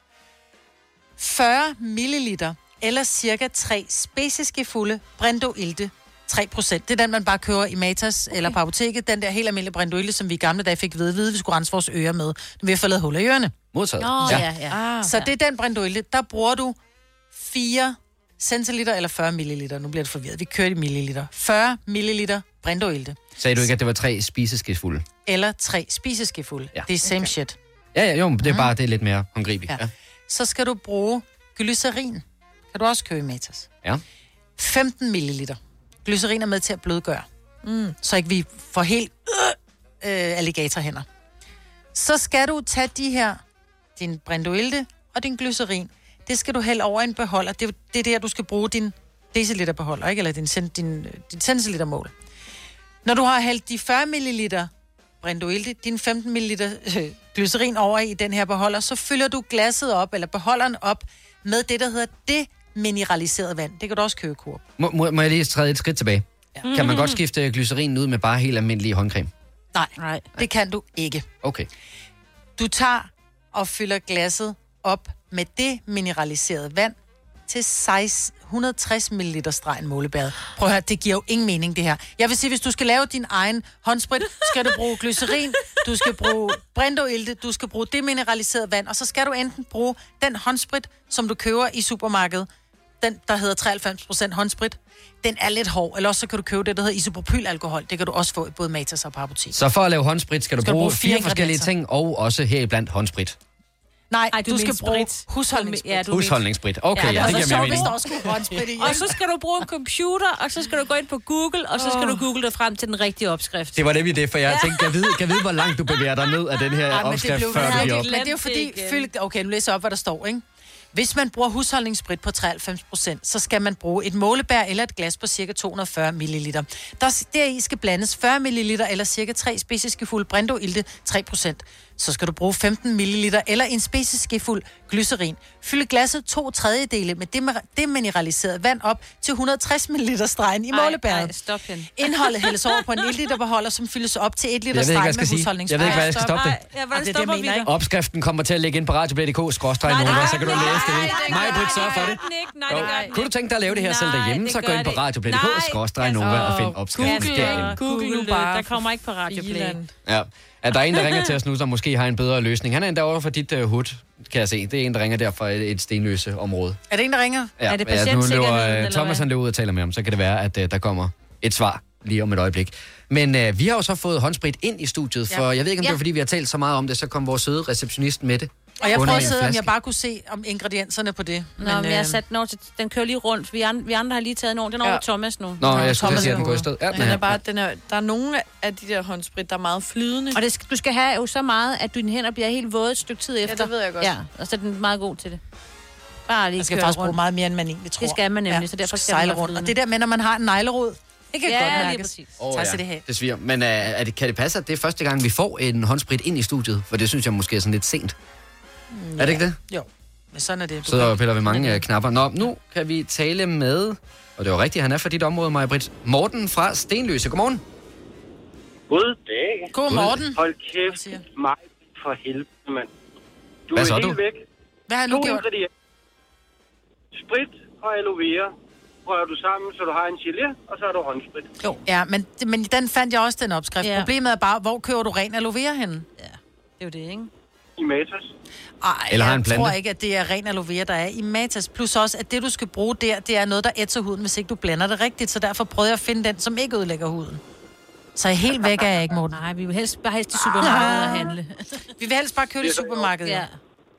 fyrre milliliter, eller cirka tre speceskefulde Brendo Ilte. tre procent. Det er den, man bare kører i Matas okay. eller på apoteket. Den der helt almindelige Brendo Ilte, som vi i gamle dage fik ved, ved vi skulle rense vores ører med, når vi har fået lavet huller i ørerne. Modtaget. Oh, ja. Ja, ja. Ah, så ja. Det er den Brendo Ilte. Der bruger du fire centiliter eller fyrre milliliter. Nu bliver det forvirret. Vi kører i milliliter. fyrre milliliter Brendo Ilte. Sagde du ikke, at det var tre spiseskefulde? Eller tre spiseskefulde. Ja. Det er same okay. shit. Ja, ja, jo, det er bare det er lidt mere håndgribeligt. Ja. Ja. Så skal du bruge glycerin. Kan du også købe i Matas. Ja. femten milliliter. Glycerin er med til at blødgøre. Mm. Så ikke vi får helt øh, øh, alligatorhænder. Så skal du tage de her, din Brendo Ilte og din glycerin. Det skal du hælde over en beholder. Det, det er der, du skal bruge din deciliterbeholder, ikke? Eller din, din, din centilitermål. Når du har hældt de fyrre milliliter Brendo Ilte, din femten milliliter øh, glycerin over i den her beholder, så fylder du glasset op, eller beholderen op, med det, der hedder demineraliseret vand. Det kan du også købe i Coop. Må, må, må jeg lige træde et skridt tilbage? Ja. Kan man godt skifte glycerinen ud med bare helt almindelig håndcreme? Nej, Nej, det kan du ikke. Okay. Du tager og fylder glasset op med demineraliseret vand til seksten hundrede og tres milliliter stregen målebad. Prøv at høre, det giver jo ingen mening, det her. Jeg vil sige, hvis du skal lave din egen håndsprit, skal du bruge glycerin, du skal bruge Brendo Ilte, du skal bruge demineraliseret vand, og så skal du enten bruge den håndsprit, som du køber i supermarkedet, den, der hedder treoghalvfems procent håndsprit. Den er lidt hård, eller også så kan du købe det, der hedder isopropylalkohol. Det kan du også få i både Matas og på apotek. Så for at lave håndsprit skal du, skal bruge, bruge fire, fire forskellige ting, og også heriblandt håndsprit. Nej, Ej, du, du skal bruge husholdningssprit. Ja, husholdningssprit. Okay, ja, ja, det giver mere mening. Og så skal du bruge en computer, og så skal du gå ind på Google, og så skal du google dig frem til den rigtige opskrift. Det var det, vi det, for jeg tænkte, kan vide, kan vide, hvor langt du bevæger dig ned af den her ja, opskrift, det før vi op. Men det er jo fordi, fyld, okay, nu læser jeg op, hvad der står, ikke? Hvis man bruger husholdningssprit på treoghalvfems procent, så skal man bruge et målebær eller et glas på cirka to hundrede og fyrre milliliter. Der, deri skal blandes fyrre milliliter eller cirka tre speceskefulde Brendo Ilte, tre procent. Så skal du bruge femten milliliter eller en speceskefuld glycerin. Fylde glasset to tredjedele med demineraliseret vand op til et hundrede og tres milliliter stregen i målebæret. Ej, stop hende. Indholdet hældes over på en et liter beholder, som fyldes op til et liter stregen med husholdningssprit. Jeg ved ikke, hvad jeg skal stoppe det. Ja, hvordan det, stopper det, vi det? Opskriften kommer til at ligge ind på radioplay punktum d k skråstreg Nova, så kan du læse det. Maj-Britt, sørg for det. Nej, det gør Kunne du tænke dig at lave det her selv derhjemme, så gå ind på radioplay punktum d k skråstreg Nova og find opskriften derinde. Google bare. Der kommer ikke på radioplay. Ja. Er der en, der ringer til os nu, der måske har en bedre løsning? Han er endda over for dit uh, hud, kan jeg se. Det er en, der ringer der fra et, et stenløse område. Er det en, der ringer? Ja, er det ja, nu løber uh, Thomas, han løber ud og taler med ham, så kan det være, at uh, der kommer et svar lige om et øjeblik. Men uh, vi har jo så fået håndsprit ind i studiet, for ja. jeg ved ikke, om det ja. var, fordi vi har talt så meget om det, så kom vores søde receptionist med det. Og jeg prøvede at sidde, om jeg bare kunne se om ingredienserne på det. Nå, men, men jeg har sat den over til, den kører lige rundt. Vi andre, vi andre har lige taget den over. Den er over ja. Thomas nu. Nå, jeg skulle sige, at den går i sted. Ja, den er bare, den er, der er nogle af de der håndsprit, der er meget flydende. Og det skal, du skal have jo så meget, at dine hænder bliver helt våde et stykke tid efter. Ja, det ved jeg godt. Ja, og så er den meget god til det. Bare lige jeg skal faktisk bruge meget mere, end man egentlig tror. Det skal man nemlig, ja, så derfor skal man rundt. Og det der med, når man har en neglerod, det kan ja, godt mærkes. Oh, ja. det, det sviger. Men uh, er det, kan det passe, at det er første gang, vi får en håndsprit ind i studiet? For det synes jeg måske er sådan lidt sent. Ja. Er det ikke det? Jo, men sådan er det. Så der piller vi mange uh, knapper. Nå, nu kan vi tale med, og det var rigtigt, han er fra dit område, Maj-Britt. Morten fra Stenløse. Godmorgen. Goddag. God Morten. Hold kæft, mig for helvede, mand. Du Hvad er så, helt du? væk. Hvad har du gjort? Sprit og aloe vera rører du sammen, så du har en gelé, og så har du håndsprit. Jo, ja, men, men den fandt jeg også, den opskrift. Ja. Problemet er bare, hvor køber du ren aloe vera henne? Ja, det er jo det, ikke? i Matas. Ej, Eller har en jeg plante. tror ikke, at det er ren aloe vera, der er i Matas. Plus også, at det, du skal bruge der, det er noget, der ætser huden, hvis ikke du blander det rigtigt. Så derfor prøvede jeg at finde den, som ikke ødelægger huden. Så helt væk er jeg ikke, Morten. Nej, vi vil helst bare helst i supermarkedet og handle. Vi vil helst bare købe i supermarkedet. Ja.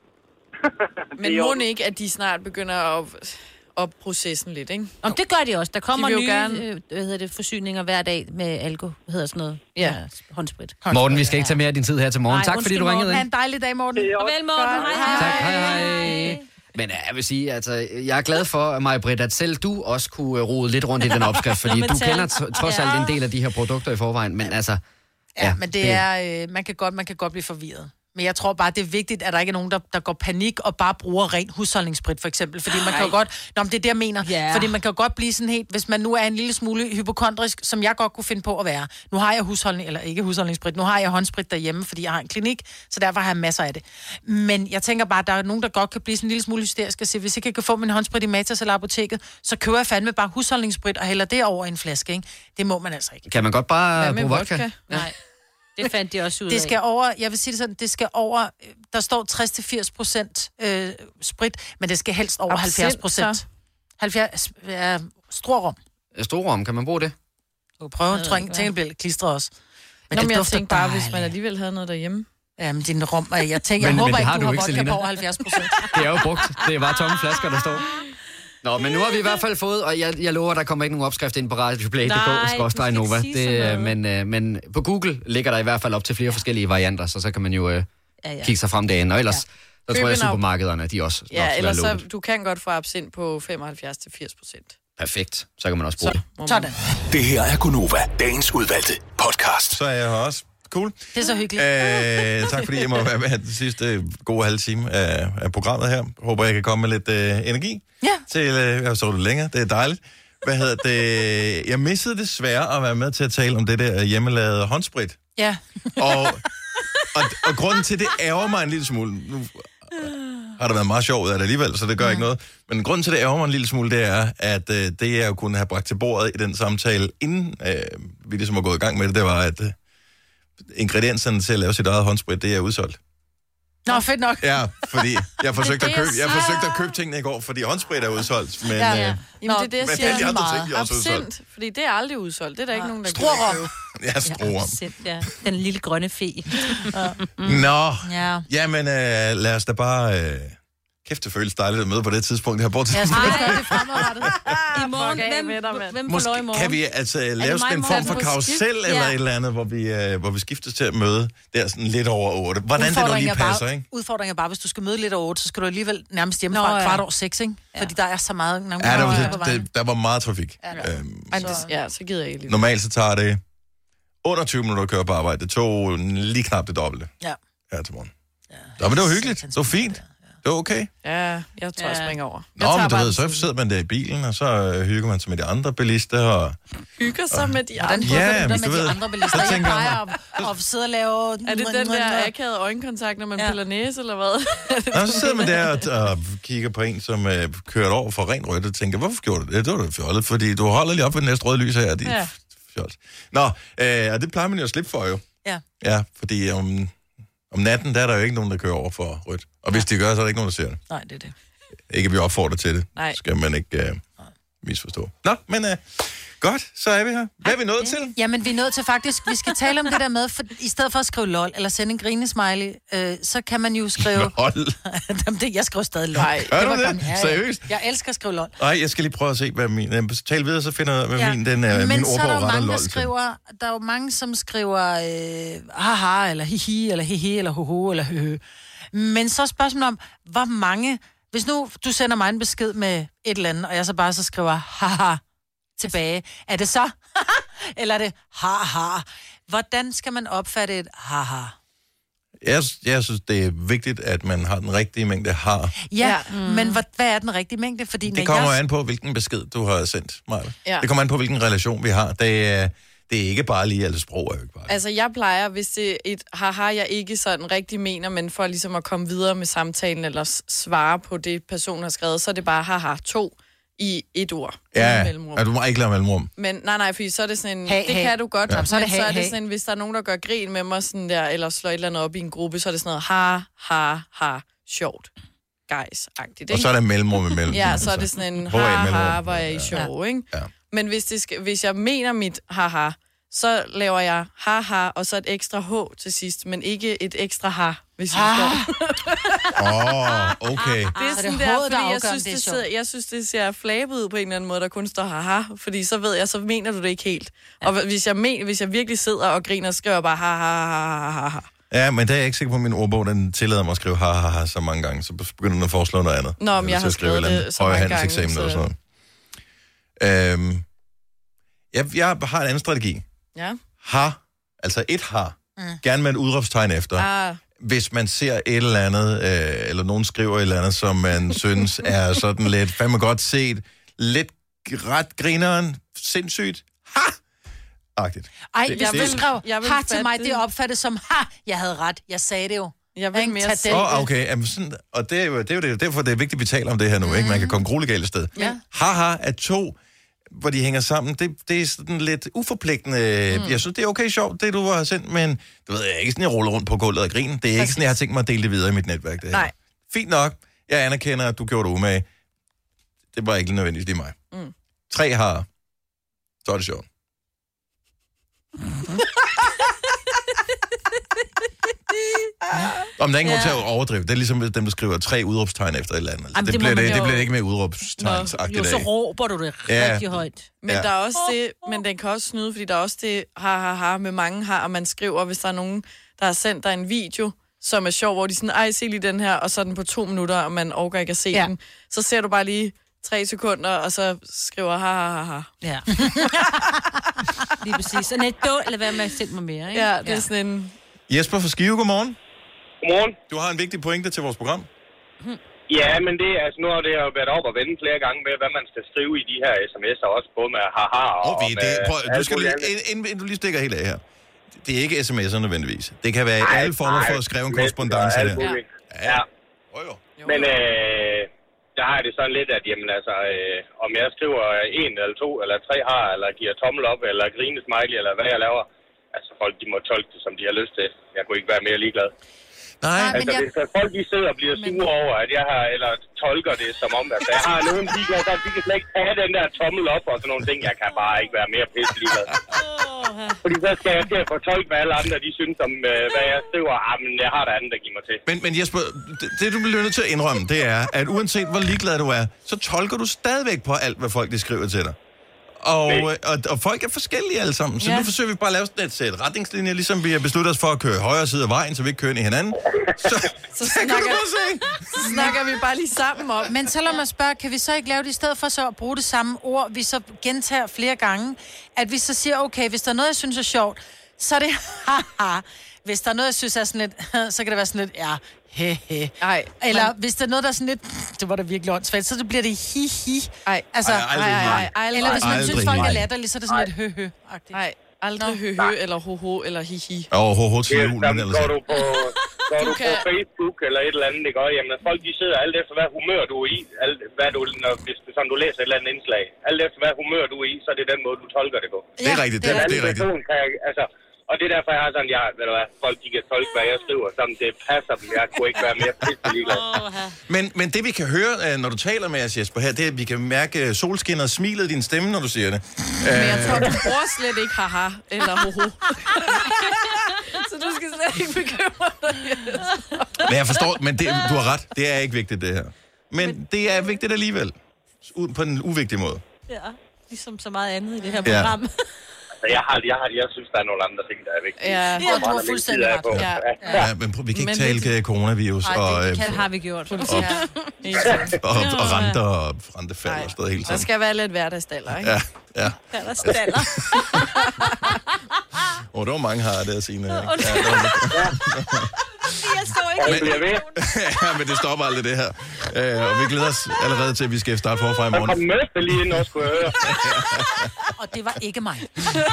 Men må ikke, at de snart begynder at op processen lidt, ikke? Om det gør de også. Der kommer De vil nye jo gerne- øh, hvad hedder det, forsyninger hver dag med alko, hvad hedder sådan noget. Ja. Håndsprit. Morten, vi skal ikke tage mere af din tid her til morgen. Nej, tak fordi undskyld, du ringede Ha' ind. en dejlig dag, Morten. Farvel, Morten. Hej, hej. Tak, hej hej. Men ja, jeg vil sige, altså, jeg er glad for, Maj-Brit, at selv du også kunne rode lidt rundt i den opskrift, fordi Nå, men du tal- kender t- trods alt en del af de her produkter i forvejen, men altså... Ja, ja, men det er, øh, man, kan godt, man kan godt blive forvirret. Men jeg tror bare, det er vigtigt, at der ikke er nogen, der, der går panik og bare bruger ren husholdningssprit, for eksempel. Fordi man kan jo godt... Nå, men det er det, jeg mener. Ja. Fordi man kan jo godt blive sådan helt... Hvis man nu er en lille smule hypokondrisk, som jeg godt kunne finde på at være. Nu har jeg husholdning... Eller ikke husholdningssprit. Nu har jeg håndsprit derhjemme, fordi jeg har en klinik. Så derfor har jeg masser af det. Men jeg tænker bare, at der er nogen, der godt kan blive sådan en lille smule hysterisk og sige, hvis jeg ikke kan få min håndsprit i Matas eller apoteket, så køber jeg fandme bare husholdningssprit og hælder det over i en flaske, ikke? Det må man altså ikke. Kan man godt bare Hvad med bruge vodka? vodka? Nej. Det fandt de også ud af. Det skal over, jeg vil sige det sådan, det skal over, der står tres til firs procent øh, sprit, men det skal helst over Absint, halvfjerds procent. halvfjerds, ja, strorum. Storrum, kan man bruge det? Du kan prøve, Jeg tror ved jeg, ikke, tænker bliver lidt klistret også. Men Nå, men jeg dufter tænkte bare, hvis dejligt. man alligevel havde noget derhjemme. Jamen, din rom, og jeg tænker, jeg Men- men håber det ikke, har du du har ikke, vodka Selina. på over halvfjerds procent. Det er jo brugt. Det er bare tomme flasker, der står. Nå, men nu har vi i hvert fald fået, og jeg, jeg lover, der kommer ikke nogen opskrift ind på radioplay punktum Nej, d k skråstreg Nova. du skal ikke sige Det, sådan øh, men, øh, men på Google ligger der i hvert fald op til flere forskellige varianter, så så kan man jo øh, Ja, ja. kigge sig frem derinde. Og ellers, så Køb tror jeg, at en af- supermarkederne, de også nok Ja, skal ellers være så, lukket. du kan godt få absint på femoghalvfjerds til firs procent. Perfekt. Så kan man også bruge det. Sådan. Det her er Gunova, dagens udvalgte podcast. Så er jeg her også. Cool. Det er så hyggeligt. Øh, tak fordi jeg må være med den sidste gode halve time af, af programmet her. Håber, jeg kan komme med lidt øh, energi Ja. til, øh, jeg så det længere. Det er dejligt. Hvad hedder det? Jeg missede desværre at være med til at tale om det der hjemmelavede håndsprit. Ja. Og, og, og grunden til, det ærger mig en lille smule. Nu har der været meget sjovt af det alligevel, så det gør mm. ikke noget. Men grunden til, det ærger mig en lille smule, det er, at øh, det, jeg jo kunne have bragt til bordet i den samtale, inden øh, vi ligesom var gået i gang med det, det var, at øh, ingredienserne til at lave sit eget håndsprit, det er udsolgt. Nå, fedt nok. Ja, fordi jeg forsøgte, Det at er det, købe, jeg jeg forsøgte at siger. købe tingene i går, fordi håndsprit er udsolgt. Men, Ja, ja, ja. øh, Jamen, det er det, jeg men siger. alle de andre ting, de er også udsolgt. Absint, fordi det er aldrig udsolgt. Det er der ikke nogen, der Strorum. købe. Ja, strorum. Sind, ja. Den lille grønne fe. Nå, Ja. jamen øh, lad os da bare... Øh, kæft, det føles dejligt at møde på det tidspunkt her. Bort Jeg skal ikke gøre det fremadrettet. I morgen, Fuck af hvem, med dig, mand. hvem får lov i Måske morgen? kan vi altså lave mig sådan en i form morgen for på karusel skift? eller Ja. et eller andet, hvor vi, øh, hvor vi skiftes til at møde der sådan lidt over otte. Hvordan det nu Udfordringen lige er bare- passer, ikke? Udfordringen er bare, hvis du skal møde lidt over otte, så skal du alligevel nærmest hjemme Nå, fra ja. kvart over seks, ikke? Fordi der er så meget... Når Ja, der på var, vejen. det, der var meget trafik. Ja. Øhm, Ej, det, ja, så gider jeg ikke lige. normalt så tager det under tyve minutter at køre på arbejde. Det tog lige knap det dobbelte Ja. her til morgen. Ja, Nå, men det var hyggeligt. Det var fint. Det var okay. Ja, jeg tror, jeg Ja. springer over. Nå, Jeg tager men du bare ved, den så sidder man der i bilen, og så øh, hygger man sig med de andre bilister, og hygger sig med de Hvordan andre. prøver Ja, du det men der du med ved, de andre bilister? så Jeg tænker plejer at, at sidde og lave... Er det den der akavede øjenkontakt, når man Ja. ja. piller næse, eller hvad? Nå, så sidder man der og, og kigger på en, som øh, kører over for ren rødt, og tænker, hvorfor gjorde du det? Det var da fjollet, fordi du holder lige op ved det næste røde lys her, det er Ja. fjollet. Nå, øh, og det plejer man jo at slippe for jo. Ja. Ja, fordi om, om natten, der er der jo ikke nogen, der kører over for rødt. Og hvis de gør, så er der ikke nogen, der ser det. Nej, det er det. Ikke at vi opfordrer til det. Nej. Skal man ikke øh, misforstå. Nå, men øh, godt, så er vi her. Hvad er vi nået til? Jamen, vi er nødt til faktisk... Vi skal tale om det der med, for i stedet for at skrive lol, eller sende en grinesmiley, øh, så kan man jo skrive... Hold. Jamen, det, jeg skriver stadig lol. Nej. Gør du var det? gammelt. Ja, ja. Seriøst? Jeg elsker at skrive lol. Nej, jeg skal lige prøve at se, hvad min... Øh, tal videre, så finder jeg, hvad Ja. min, den, øh, Men min så er der ordbog jo retter mange, lol der til. skriver, der er jo mange, som skriver øh, haha, eller hihi, eller hihi, eller hoho, eller høhø. Men så er spørgsmålet om, hvor mange... Hvis nu du sender mig en besked med et eller andet, og jeg så bare så skriver haha tilbage, er det så eller er det haha? Hvordan skal man opfatte et haha? Jeg, jeg synes, det er vigtigt, at man har den rigtige mængde har. Ja, mm. men hvad, hvad er den rigtige mængde? Fordi Det når kommer jeg... an på, hvilken besked du har sendt, Maja. Ja. Det kommer an på, hvilken relation vi har. Det er, det er ikke bare lige, altså sprog er jo ikke bare. Altså, jeg plejer, hvis det er et haha, jeg ikke sådan rigtig mener, men for ligesom at komme videre med samtalen, eller s- svare på det, personen har skrevet, så er det bare haha to. i et ord. Ja, mellemrum. ja, du må ikke lave mellemrum. Men nej, nej, fordi så er det sådan en... Hey, det hey. kan du godt, Ja. ja. Så er det men så hey, er det hey. sådan, hvis der er nogen, der gør grin med mig sådan der, eller slår et eller andet op i en gruppe, så er det sådan noget ha, ha, ha, sjovt, guys-agtigt, ikke? Og så er der mellemrum imellem. Ja, så er det sådan en H A ha, mellemrum. ha, hvor er I sjov, ikke? Ja. Men hvis, det skal, hvis jeg mener mit haha, så laver jeg haha, og så et ekstra h til sidst, men ikke et ekstra ha, hvis jeg forstår. Åh, oh, okay. Det er Så det sådan er der, hovedet, der fordi jeg afgør, synes, det er det sjovt. ser, jeg synes, det ser flabet ud på en eller anden måde, der kun står haha, fordi så ved jeg, så mener du det ikke helt. Og hvis jeg, men, hvis jeg virkelig sidder og griner, og skriver bare ha, ha, ha, ha, ha. Ja, men der er jeg ikke sikker på, at min ordbog, den tillader mig at skrive ha, ha, ha, så mange gange, så begynder den at foreslå noget andet. Nå, men jeg har skrevet det så mange gange, eksamen så- eller sådan noget. Øhm, jeg, jeg har en anden strategi. Ja. Har, altså et har, mm. gerne med et udråbstegn efter. Ah. Hvis man ser et eller andet, øh, eller nogen skriver et eller andet, som man synes er sådan lidt, fandme godt set, lidt ret grineren, sindssygt, ha-agtigt. Ej, Det- hvis det- du skrev jeg vil ha til fatte mig, det. det opfattes som ha. Jeg havde ret. Jeg sagde det jo. Jeg vil Ikke? mere Tag se den. Åh, oh, okay. Jamen, sådan, og det er jo det er jo det, derfor det er vigtigt, at vi taler om det her nu, mm. ikke? Man kan komme grueligt galt sted. Ja. Haha er to, hvor de hænger sammen. Det, det er sådan lidt uforpligtende. Mm. Jeg synes, det er okay sjovt, det du har sendt, men du ved, jeg er ikke sådan, jeg ruller rundt på gulvet og griner. Det er ikke sådan, jeg har tænkt mig at dele det videre i mit netværk. Det her. Nej. Fint nok. Jeg anerkender, at du gjorde det umage. Det var ikke nødvendigt lige mig. Mm. Tre har. Så er det sjovt. Om der er ingen grund til at overdrive. Det er ligesom dem, der skriver tre udråbstegn efter et eller andet. Altså, Jamen, det, det det, må bliver man det, det jo- bliver ikke mere udråbstegnsagtigt Jo, så af. råber du det Ja. rigtig højt. Men Ja. ja. der er også det, men den kan også snyde, fordi der er også det ha, ha, ha med mange har, og man skriver, hvis der er nogen, der har sendt dig en video, som er sjov, hvor de sådan, ej, se lige den her, og så er den på to minutter, og man overgår ikke at se Ja. den. Så ser du bare lige tre sekunder, og så skriver ha, ha, ha, ha. Ja. Lige præcis. Så net dål, eller hvad med at sende mig mere, ikke? Ja, det er sådan en... Jesper fra Skive, godmorgen. Godmorgen. Du har en vigtig pointe til vores program. Ja, men det er altså nu har det jo været op og vende flere gange med, hvad man skal skrive i de her sms'er, også både med haha og, Og vi, med det, prøv, du alt skal muligt lige, andet. inden, inden du lige stikker helt af her. Det er ikke sms'er nødvendigvis. Det kan være i Nej, alle former for nej, at skrive en messenger korrespondance og alt der. muligt. Ja. Ja. Jo, jo. Men øh, der har jeg det sådan lidt, at jamen, altså, øh, om jeg skriver en eller to eller tre har, eller giver tommel op, eller griner smiley, eller hvad jeg laver, altså folk de må tolke det, som de har lyst til. Jeg kunne ikke være mere ligeglad. Nej, altså, men jeg- hvis der folk de sidder og bliver sure over, at jeg har, eller tolker det som om, at jeg har nogen, de kan, de kan slet ikke have den der tommel op og sådan nogle ting. Jeg kan bare ikke være mere pisse ligeglad. Fordi så skal jeg til at fortolke, hvad alle andre de synes om, øh, hvad jeg skriver. Ah, men jeg har der andet, der giver mig til. Men, men Jesper, det, det du bliver nødt til at indrømme, det er, at uanset hvor ligeglad du er, så tolker du stadigvæk på alt, hvad folk de skriver til dig. Og, Nej. og, og folk er forskellige alle sammen, så Ja. nu forsøger vi bare at lave sådan et sæt retningslinjer, ligesom vi har besluttet os for at køre højre side af vejen, så vi ikke kører ind i hinanden. Så, Så så kan snakker, du bare se. så snakker vi bare lige sammen om. Men så lad mig spørge, kan vi så ikke lave det i stedet for så at bruge det samme ord, vi så gentager flere gange, at vi så siger, okay, hvis der er noget, jeg synes er sjovt, så er det haha. Hvis der er noget, jeg synes er sådan lidt, så kan det være sådan lidt, ja, he he. Ej, Eller men- hvis der er noget, der er sådan lidt, det var da virkelig åndssvagt, så det bliver det hi hi. Ej, Altså, Ej, aldrig ej, hi. ej, ej, eller hvis man Aldrig synes, folk er hi. latterlige, så er det sådan lidt hø hø agtigt. Nej, aldrig høhø, eller hoho, eller hihi. Og ho-ho til Det er, julen, jamen, eller går så. du på, går Du du kan- på Facebook eller et eller andet, det gør, jamen folk de sidder alt efter, hvad humør du er i, alt, hvad du, når, hvis du, sådan, du læser et eller andet indslag, alt efter, hvad humør du er i, så er det den måde, du tolker det på. Det er rigtigt, det er, det er rigtigt. Person kan jeg, altså, og det er derfor, jeg har sådan, jeg, ved du hvad, folk de kan tolke, hvad jeg skriver, sådan det passer dem. Jeg kunne ikke være mere pisse ligeglad. Men, men det vi kan høre, øh, når du taler med os, Jesper, her, det er, at vi kan mærke øh, solskinnet og smilet i din stemme, når du siger det. Men jeg tror, du bruger slet ikke haha, eller hoho. Så du skal slet ikke bekymre dig. Men jeg forstår, men det, du har ret. Det er ikke vigtigt, det her. Men det er vigtigt alligevel. U- på en uvigtig måde. Ja, ligesom så meget andet i det her Ja. program. Altså, jeg, har, jeg, har, jeg synes, der er nogle andre ting, der er vigtige. Ja, Ja, du har fuldstændig ret. Ja. Ja, ja men prøv, vi kan ikke Men tale coronavirus Ej, og, det øh, Det har vi gjort. og, og, og renter og rentefald og sådan noget hele Der tiden. skal være lidt hverdagsdaller, ikke? Ja, ja. Der er der staller. Åh, oh, der var mange har det at sige. Ja, Jeg så ikke. Men, jeg ved, ja, men det stopper aldrig det her. Øh, og vi glæder os allerede til, at vi skal starte forfra i der kom morgen. møffe lige ind, og skulle jeg høre. Og det var ikke mig.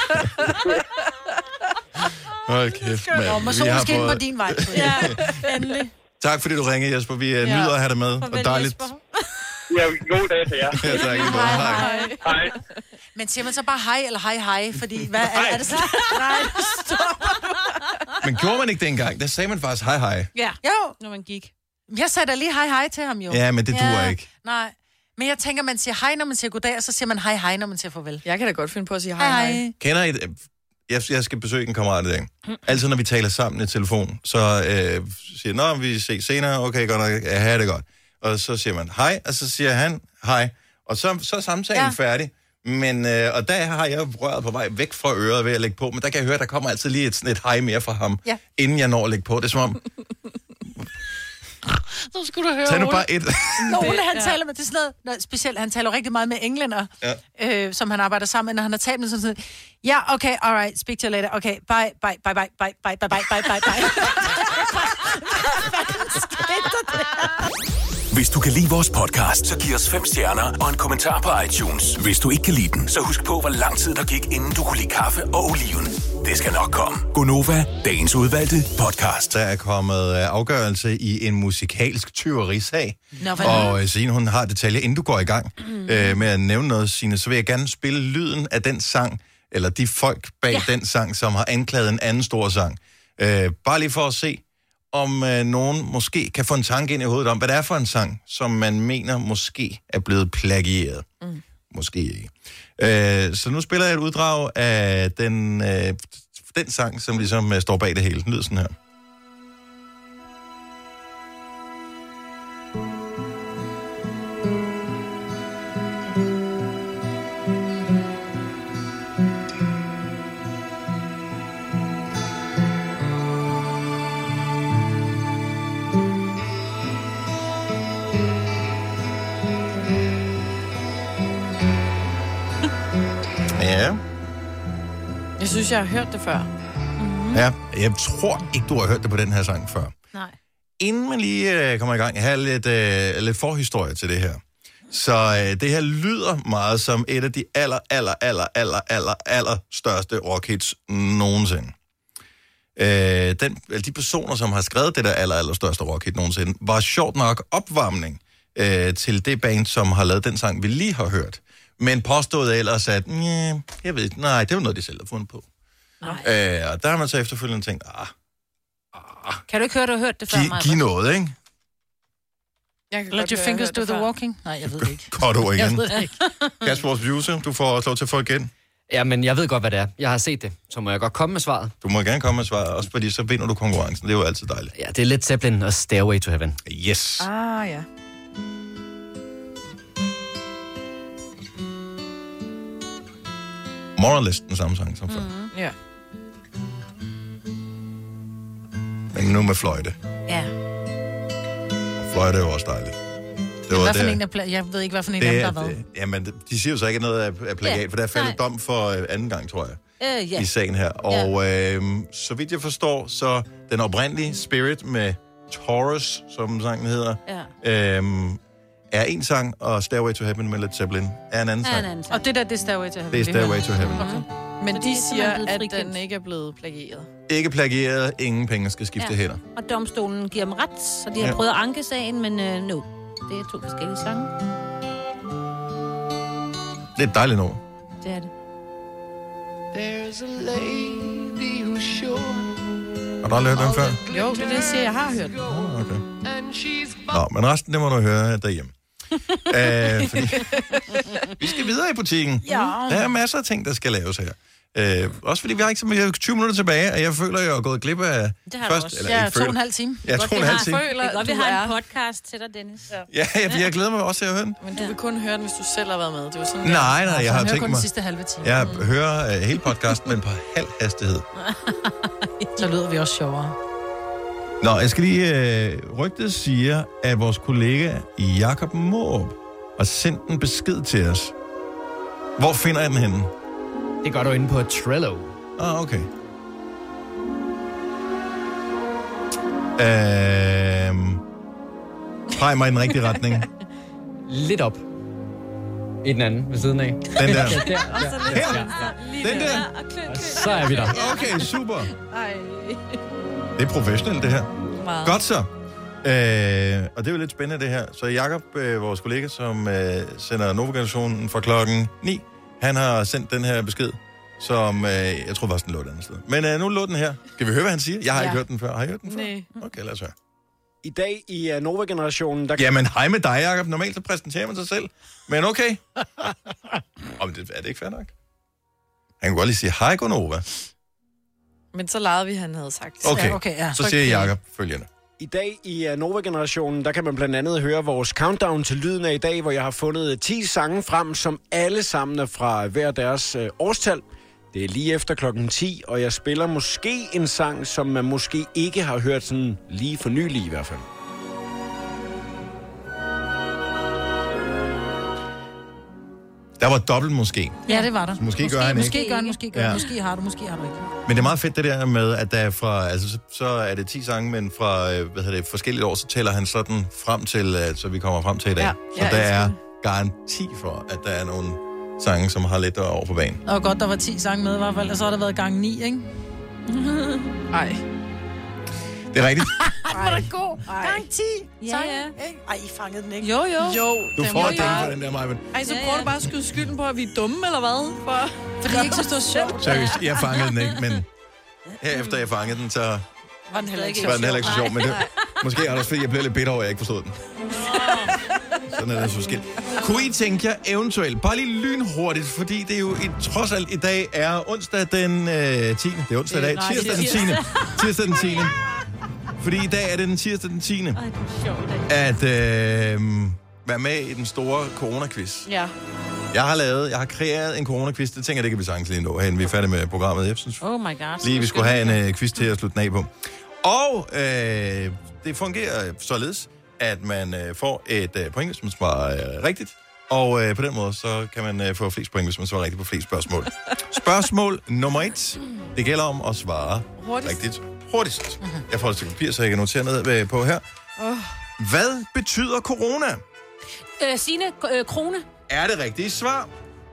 Hold kæft, Nå, mand. må Vi solen har skinne på fået... din vej. Ja, endelig. Tak fordi du ringede, Jesper. Vi uh, nyder at have dig med. Og Farvel, dejligt. Jesper. Ja, god dag til jer. Ja, tak. Hej. Hej. Men siger man så bare hej eller hej hej? Fordi hvad er, er det sådan? Nej, stop. Men gjorde man ikke det engang? Der sagde man faktisk hej hej. Ja, jo. Når man gik. Jeg sagde da lige hej hej til ham jo. Ja, men det duer ikke. Nej. Men jeg tænker, man siger hej, når man siger goddag, og så siger man hej hej, når man siger farvel. Jeg kan da godt finde på at sige hej hej. hej. Kender I det? Jeg, jeg skal besøge en kammerat i dag. Altid når vi taler sammen i telefon, så øh, siger nå, vi ses senere, okay, godt nok, ja, have det godt. Og så siger man hej, og så siger han hej. Og så, så er samtalen ja. færdig. Men, øh, og der har jeg røret på vej væk fra øret ved at lægge på, men der kan jeg høre, at der kommer altid lige et, sådan et hej mere fra ham, ja. inden jeg når at lægge på. Det er som om... Så skulle du høre Tag nu Ole. bare et. Når Ole, han taler med det er sådan noget, når, specielt, han taler rigtig meget med englænder, ja. øh, som han arbejder sammen med, når han har talt med sådan noget. Ja, okay, alright, speak to you later. Okay, bye, bye, bye, bye, bye, bye, bye, bye, bye, bye, bye. Hvis du kan lide vores podcast, så giv os fem stjerner og en kommentar på iTunes. Hvis du ikke kan lide den, så husk på, hvor lang tid der gik, inden du kunne lide kaffe og oliven. Det skal nok komme. Gonova, dagens udvalgte podcast. Der er kommet afgørelse i en musikalsk tyverisag. Nå, og uh, Signe, hun har detaljer, inden du går i gang mm. uh, med at nævne noget, Signe, så vil jeg gerne spille lyden af den sang, eller de folk bag ja. den sang, som har anklaget en anden stor sang. Uh, bare lige for at se, om øh, nogen måske kan få en tanke ind i hovedet om, hvad det er for en sang, som man mener måske er blevet plagieret. Mm. Måske ikke. Øh, så nu spiller jeg et uddrag af den, øh, den sang, som ligesom øh, står bag det hele. Den lyder sådan her. Ja. Jeg synes, jeg har hørt det før. Mm-hmm. Ja, jeg tror ikke, du har hørt det på den her sang før. Nej. Inden man lige øh, kommer i gang, jeg har lidt, øh, lidt forhistorie til det her. Så øh, det her lyder meget som et af de aller, aller, aller, aller, aller, aller største rockhits nogensinde. Øh, den, de personer, som har skrevet det der aller, aller største rockhit nogensinde, var sjovt nok opvarmning øh, til det band, som har lavet den sang, vi lige har hørt. Men påstået ellers, at jeg ved ikke, nej, det var noget, de selv har fundet på. Øh, og der har man så efterfølgende tænkt, ah, ah. Kan du ikke høre, du har hørt det før, Giv, giv noget, ikke? Jeg kan Let your fingers do the walking. Nej, jeg ved det ikke. Godt ord igen. Jeg ved det ikke. Kasper, vores producer, du får også lov til at få igen. Ja, men jeg ved godt, hvad det er. Jeg har set det, så må jeg godt komme med svaret. Du må gerne komme med svaret, også fordi så vinder du konkurrencen. Det er jo altid dejligt. Ja, det er Led Zeppelin og Stairway to Heaven. Yes. Ah, ja. More or less den samme sang som før. Mm-hmm. Ja. Men nu med fløjte. Ja. Og fløjte er jo også dejligt. Det var hvad for der, en af, jeg ved ikke, hvad for en af dem, der har været. Jamen, de siger jo så ikke noget af, af plagiat, Ja, for der er faldet nej. dom for uh, anden gang, tror jeg, Øh, ja. i sagen her. Og øh, så vidt jeg forstår, så den oprindelige Spirit med Taurus, som sangen hedder, Ja. øh, er en sang, og Stairway to Heaven med Led Zeppelin er en anden Ja, sang. en anden sang. Og det der, det er Stairway to Heaven. Det er Stairway to Heaven. Okay. Men Så de de er siger, simpelthen at blevet frikendt. den ikke er blevet plagieret. Ikke plagieret, ingen penge skal skifte Ja. hænder. Og domstolen giver dem ret, så de har Ja. prøvet at anke sagen, men uh, no. Det er to forskellige sange. Det er et dejligt nummer. Det er det. There's a lady who's sure. Har du aldrig hørt den før? Jo, det er det, jeg siger, jeg har hørt. Okay. Nå, men resten, det må du høre derhjemme. Æh, fordi... Vi skal videre i butikken. Ja. Der er masser af ting, der skal laves her. Øh, også fordi vi har ikke så meget tyve minutter tilbage, og jeg føler, jeg er gået glip af Det har du først... også. Eller, Ja, ikke to og føler. en halv time. Ja, to og en halv time. Det er godt, vi du har er- en podcast til dig, Dennis. Ja. Ja, ja, for jeg glæder mig også til at høre den. Men du vil kun høre den, hvis du selv har været med. Det er jo sådan, Nej, nej, jeg har hører tænkt kun mig... den sidste halve time. Jeg hører uh, hele podcasten, men på halv hastighed. Så lyder vi også sjovere. Nå, jeg skal lige... Øh, rygtet siger, at vores kollega Jakob Måb har sendt en besked til os. Hvor finder jeg den henne? Det gør du inde på Trello. Ah, okay. Øhm... Peg mig i den rigtige retning. Lidt op. I den anden, ved siden af. Den der. Ja, der. Her. Ja. Den der. Så er vi der. Okay, super. Ej. Det er professionelt, det her. Meget. Godt så. Øh, og det er jo lidt spændende, det her. Så Jakob, øh, vores kollega, som øh, sender Nova-generationen fra klokken ni, han har sendt den her besked, som øh, jeg tror faktisk, den lå et andet sted. Men øh, nu lå den her. Skal vi høre, hvad han siger? Jeg har ja. ikke hørt den før. Har I hørt den før? Nej. Okay, lad os høre. I dag i uh, Nova-generationen... Der... Jamen, hej med dig, Jacob. Normalt så præsenterer man sig selv. Men okay. Om det, er det ikke fair nok? Han kan godt lige sige, hej Gonova. Men så legede vi, han havde sagt. Okay, ja, okay ja. så siger Jacob følgende. I dag i uh, Nova-generationen, der kan man blandt andet høre vores countdown til lyden af i dag, hvor jeg har fundet ti sange frem, som alle sammen er fra hver deres uh, årstal. Det er lige efter klokken ti, og jeg spiller måske en sang, som man måske ikke har hørt sådan lige for nylig i hvert fald. Der var dobbelt måske. Ja, det var der. Så måske, måske gør han måske ikke. Gør han, måske gør ja. han, måske har du, måske har du ikke. Men det er meget fedt det der med, at der er fra, altså så, så er det ti sange, men fra hvad hedder det, forskellige år, så tæller han sådan frem til, at, så vi kommer frem til i dag. Ja, så der er garanti for, at der er nogle sange, som har lidt over på banen. Det var godt, der var ti sange med i hvert fald, og så har der været gang ni, ikke? Ej. Det er rigtigt. Var der god? Gang ti. Ja, sange, ja. ikke? Ej, I fangede den ikke. Jo, jo. jo Du får et ding for den der, Majben. Ej, så prøver du bare at skyde skylden på, at vi er dumme, eller hvad? For... Fordi jeg ikke synes, det var sjovt. Seriøst, jeg fangede den ikke, men herefter jeg fangede den, så var den heller ikke, var den heller ikke så sjov. Men det, måske er det også fordi, jeg blev lidt bitter over, at jeg ikke forstod den. Sådan er det så skilt. Kunne I tænke jer eventuelt, bare lige lynhurtigt, fordi det er jo i, trods alt i dag er onsdag den øh, tiende. Det er onsdag i dag. Nej, Tirsdag det den er tiende. Tirsdag den tiende. Fordi i dag er det den tirsdag den tiende. At øh, være med i den store coronaquiz. Ja. Jeg har lavet, jeg har kreeret en coronaquiz. Det tænker jeg, det kan vi sagtens lige nå, hen vi er færdige med programmet. Jeg synes Oh my god. lige, vi skulle have en øh, quiz til at slutte den af på. Og øh, det fungerer således, at man øh, får et øh, point, hvis man svarer øh, rigtigt. Og øh, på den måde, så kan man øh, få flest point, hvis man svarer rigtigt på flest spørgsmål. Spørgsmål nummer et. Det gælder om at svare Hurtigst. rigtigt hurtigst. Jeg får et stykke papir, så jeg kan notere ned øh, på her. Oh. Hvad betyder corona? Øh, Signe, øh, krone. Er det rigtige svar?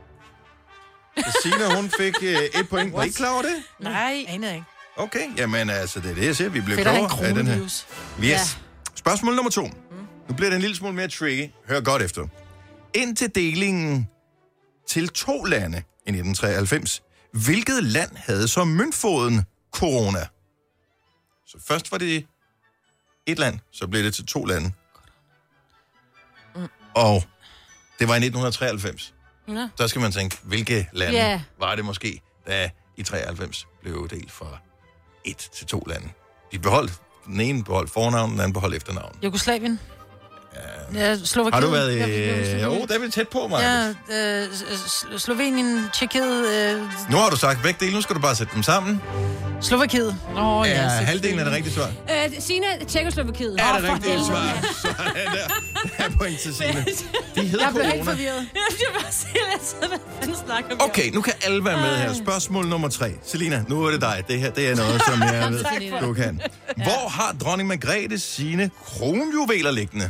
Signe, hun fik øh, et point. Var I ikke klar over det? Nej, anede ikke. Okay, jamen altså, det er det, jeg siger. Vi blev Fedt at have en klogere af den her. kronevirus. Yes. Ja. Spørgsmål nummer to. Mm. Nu bliver det en lille smule mere tricky. Hør godt efter. Indtil delingen til to lande i nitten treoghalvfems, hvilket land havde så møntfoden corona? Så først var det et land, så blev det til to lande. Mm. Og det var i nitten treoghalvfems. Ja. Så skal man tænke, hvilke lande Yeah. var det måske, da i treoghalvfems blev delt fra et til to lande. De beholdt, den ene beholdt fornavn, den anden beholdt efternavn. Jugoslavien. Ja, Slovakiet. Har du været i... Ja, Jo, der er vi tæt på, mig. Ja, øh, S- Slovenien, Tjekkiet, øh, Nu har du sagt begge dele, nu skal du bare sætte dem sammen. Slovakiet. Åh, Oh, ja, ja halvdelen er det rigtige svar. Øh, Signe, Tjekkoslovakiet. Er det rigtige svar? Sådan der. Der er point til Signe. De hedder Jeg blev helt corona. forvirret. Jeg var selv, hvad fanden snakker vi om? Okay, nu kan alle være med her. Spørgsmål nummer tre. Selina, nu er det dig. Det her det er noget, som jeg ved, du kan. Hvor har dronning Margrethe sine kronjuveler liggende?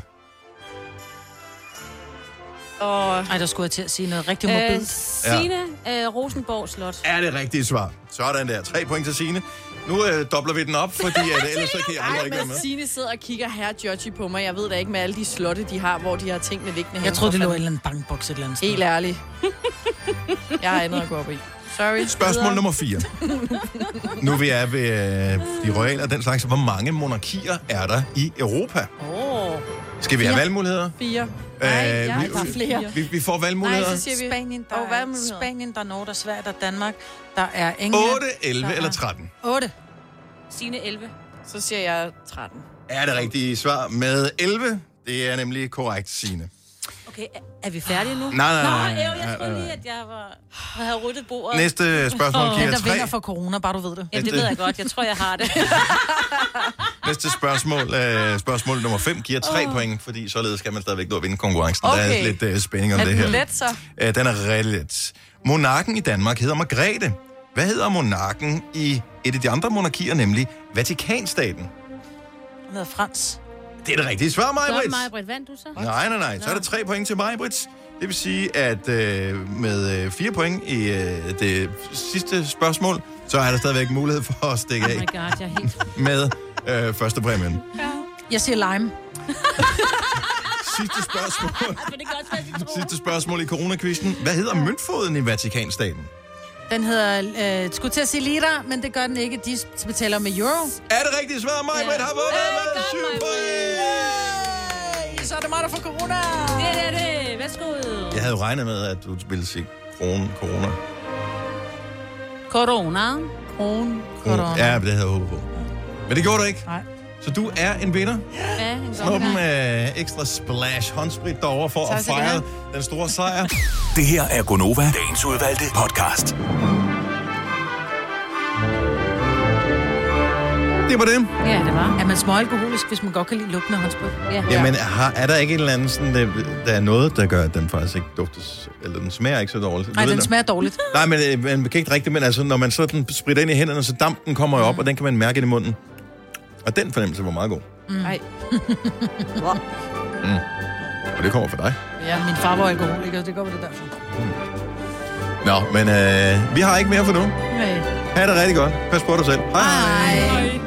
Og... Ej, der skulle jeg til at sige noget rigtig morbidt. Øh, Signe, øh, Rosenborg Slot. Er det rigtige svar? Sådan der. Tre point til Signe. Nu øh, dobler vi den op, fordi at, ellers så kan jeg andre ikke være med. Signe sidder og kigger her Georgie på mig. Jeg ved da ikke med alle de slotte, de har, hvor de har tingene liggende. Jeg troede, det lå i en eller anden bankboks et eller andet sted. Helt ærligt. Jeg har andet at gå op i. Sorry. Spørgsmål nummer fire. Nu vi er ved øh, de royale og den slags. Hvor mange monarkier er der i Europa? Åh. Skal vi have valgmuligheder? Fire. Nej, jeg vi, der er flere. Vi, vi får valgmuligheder. Nej, så siger vi Spanien, der, Og hvad er, med Spanien, der er Norge, der er Sverige, der er Danmark, der er England. otte, elleve der eller er- tretten? otte. Signe, elleve. Så siger jeg tretten. Er det rigtige svar med elleve? Det er nemlig korrekt, Signe. Okay, er, er vi færdige nu? Nej, nej, nej. Nå, jo, jeg Nej, troede nej. lige, at jeg var, havde ryddet bordet. Næste spørgsmål giver Den, der tre. vinder for corona, bare du ved det. Ja, det ved jeg godt. Jeg tror, jeg har det. Næste spørgsmål, øh, spørgsmål nummer fem, giver tre oh. point, fordi således skal man stadigvæk nå at vinde konkurrencen. Okay. Der er lidt øh, spænding om Er det den her. let, så? Øh, den er rigtig let. Monarken i Danmark hedder Margrethe. Hvad hedder monarken i et af de andre monarkier, nemlig Vatikanstaten? Den hedder Frans. Det er det rigtige svar, Godt, Maj-Brit. Maj-Brit, vandt du så? Nej, nej, nej. Så er der tre point til Maj-Brit. Det vil sige, at øh, med øh, fire point i øh, det sidste spørgsmål, så er der stadigvæk mulighed for at stikke Oh af my god, jeg er helt... med øh, første præmien. Jeg siger lime. Sidste spørgsmål. Sidste spørgsmål i coronakvisten. Hvad hedder møntfoden i Vatikanstaten? Den hedder, øh, skulle til at sige liter, men det gør den ikke. De betaler med euro. Er det rigtigt svar? Mig, Britt, har vundet med syv point. Så er det mig, der får corona. Det er det. Værsgo. Jeg havde jo regnet med, at du ville sige corona. Corona. Corona. Corona. corona. Ja, det havde jeg håbet på. Men det gjorde du ikke. Nej. Så du er en vinder. Ja, en Snuppen med ekstra splash håndsprit derovre for Tak at skal du fejre have. den store sejr. Det her er Gonova, dagens udvalgte podcast. Det var det. Ja, det var. Er man småalkoholisk, hvis man godt kan lide lugten af håndsprit? Ja. Jamen, har, er der ikke et eller andet sådan, der, der er noget, der gør, at den faktisk ikke duftes, eller den smager ikke så dårligt? Nej, Du ved den det. smager dårligt. Nej, men øh, man kan ikke rigtigt, men altså, når man så den spritter ind i hænderne, så dampen kommer jo op, og den kan man mærke i munden. Og den fornemmelse var meget god. Nej. Mm. Og det kommer fra dig. Ja, min far var alkoholiker, det går det derfor. Nå, men øh, vi har ikke mere for nu. Nej. Ha' det rigtig godt. Pas på dig selv. Hej. Hej.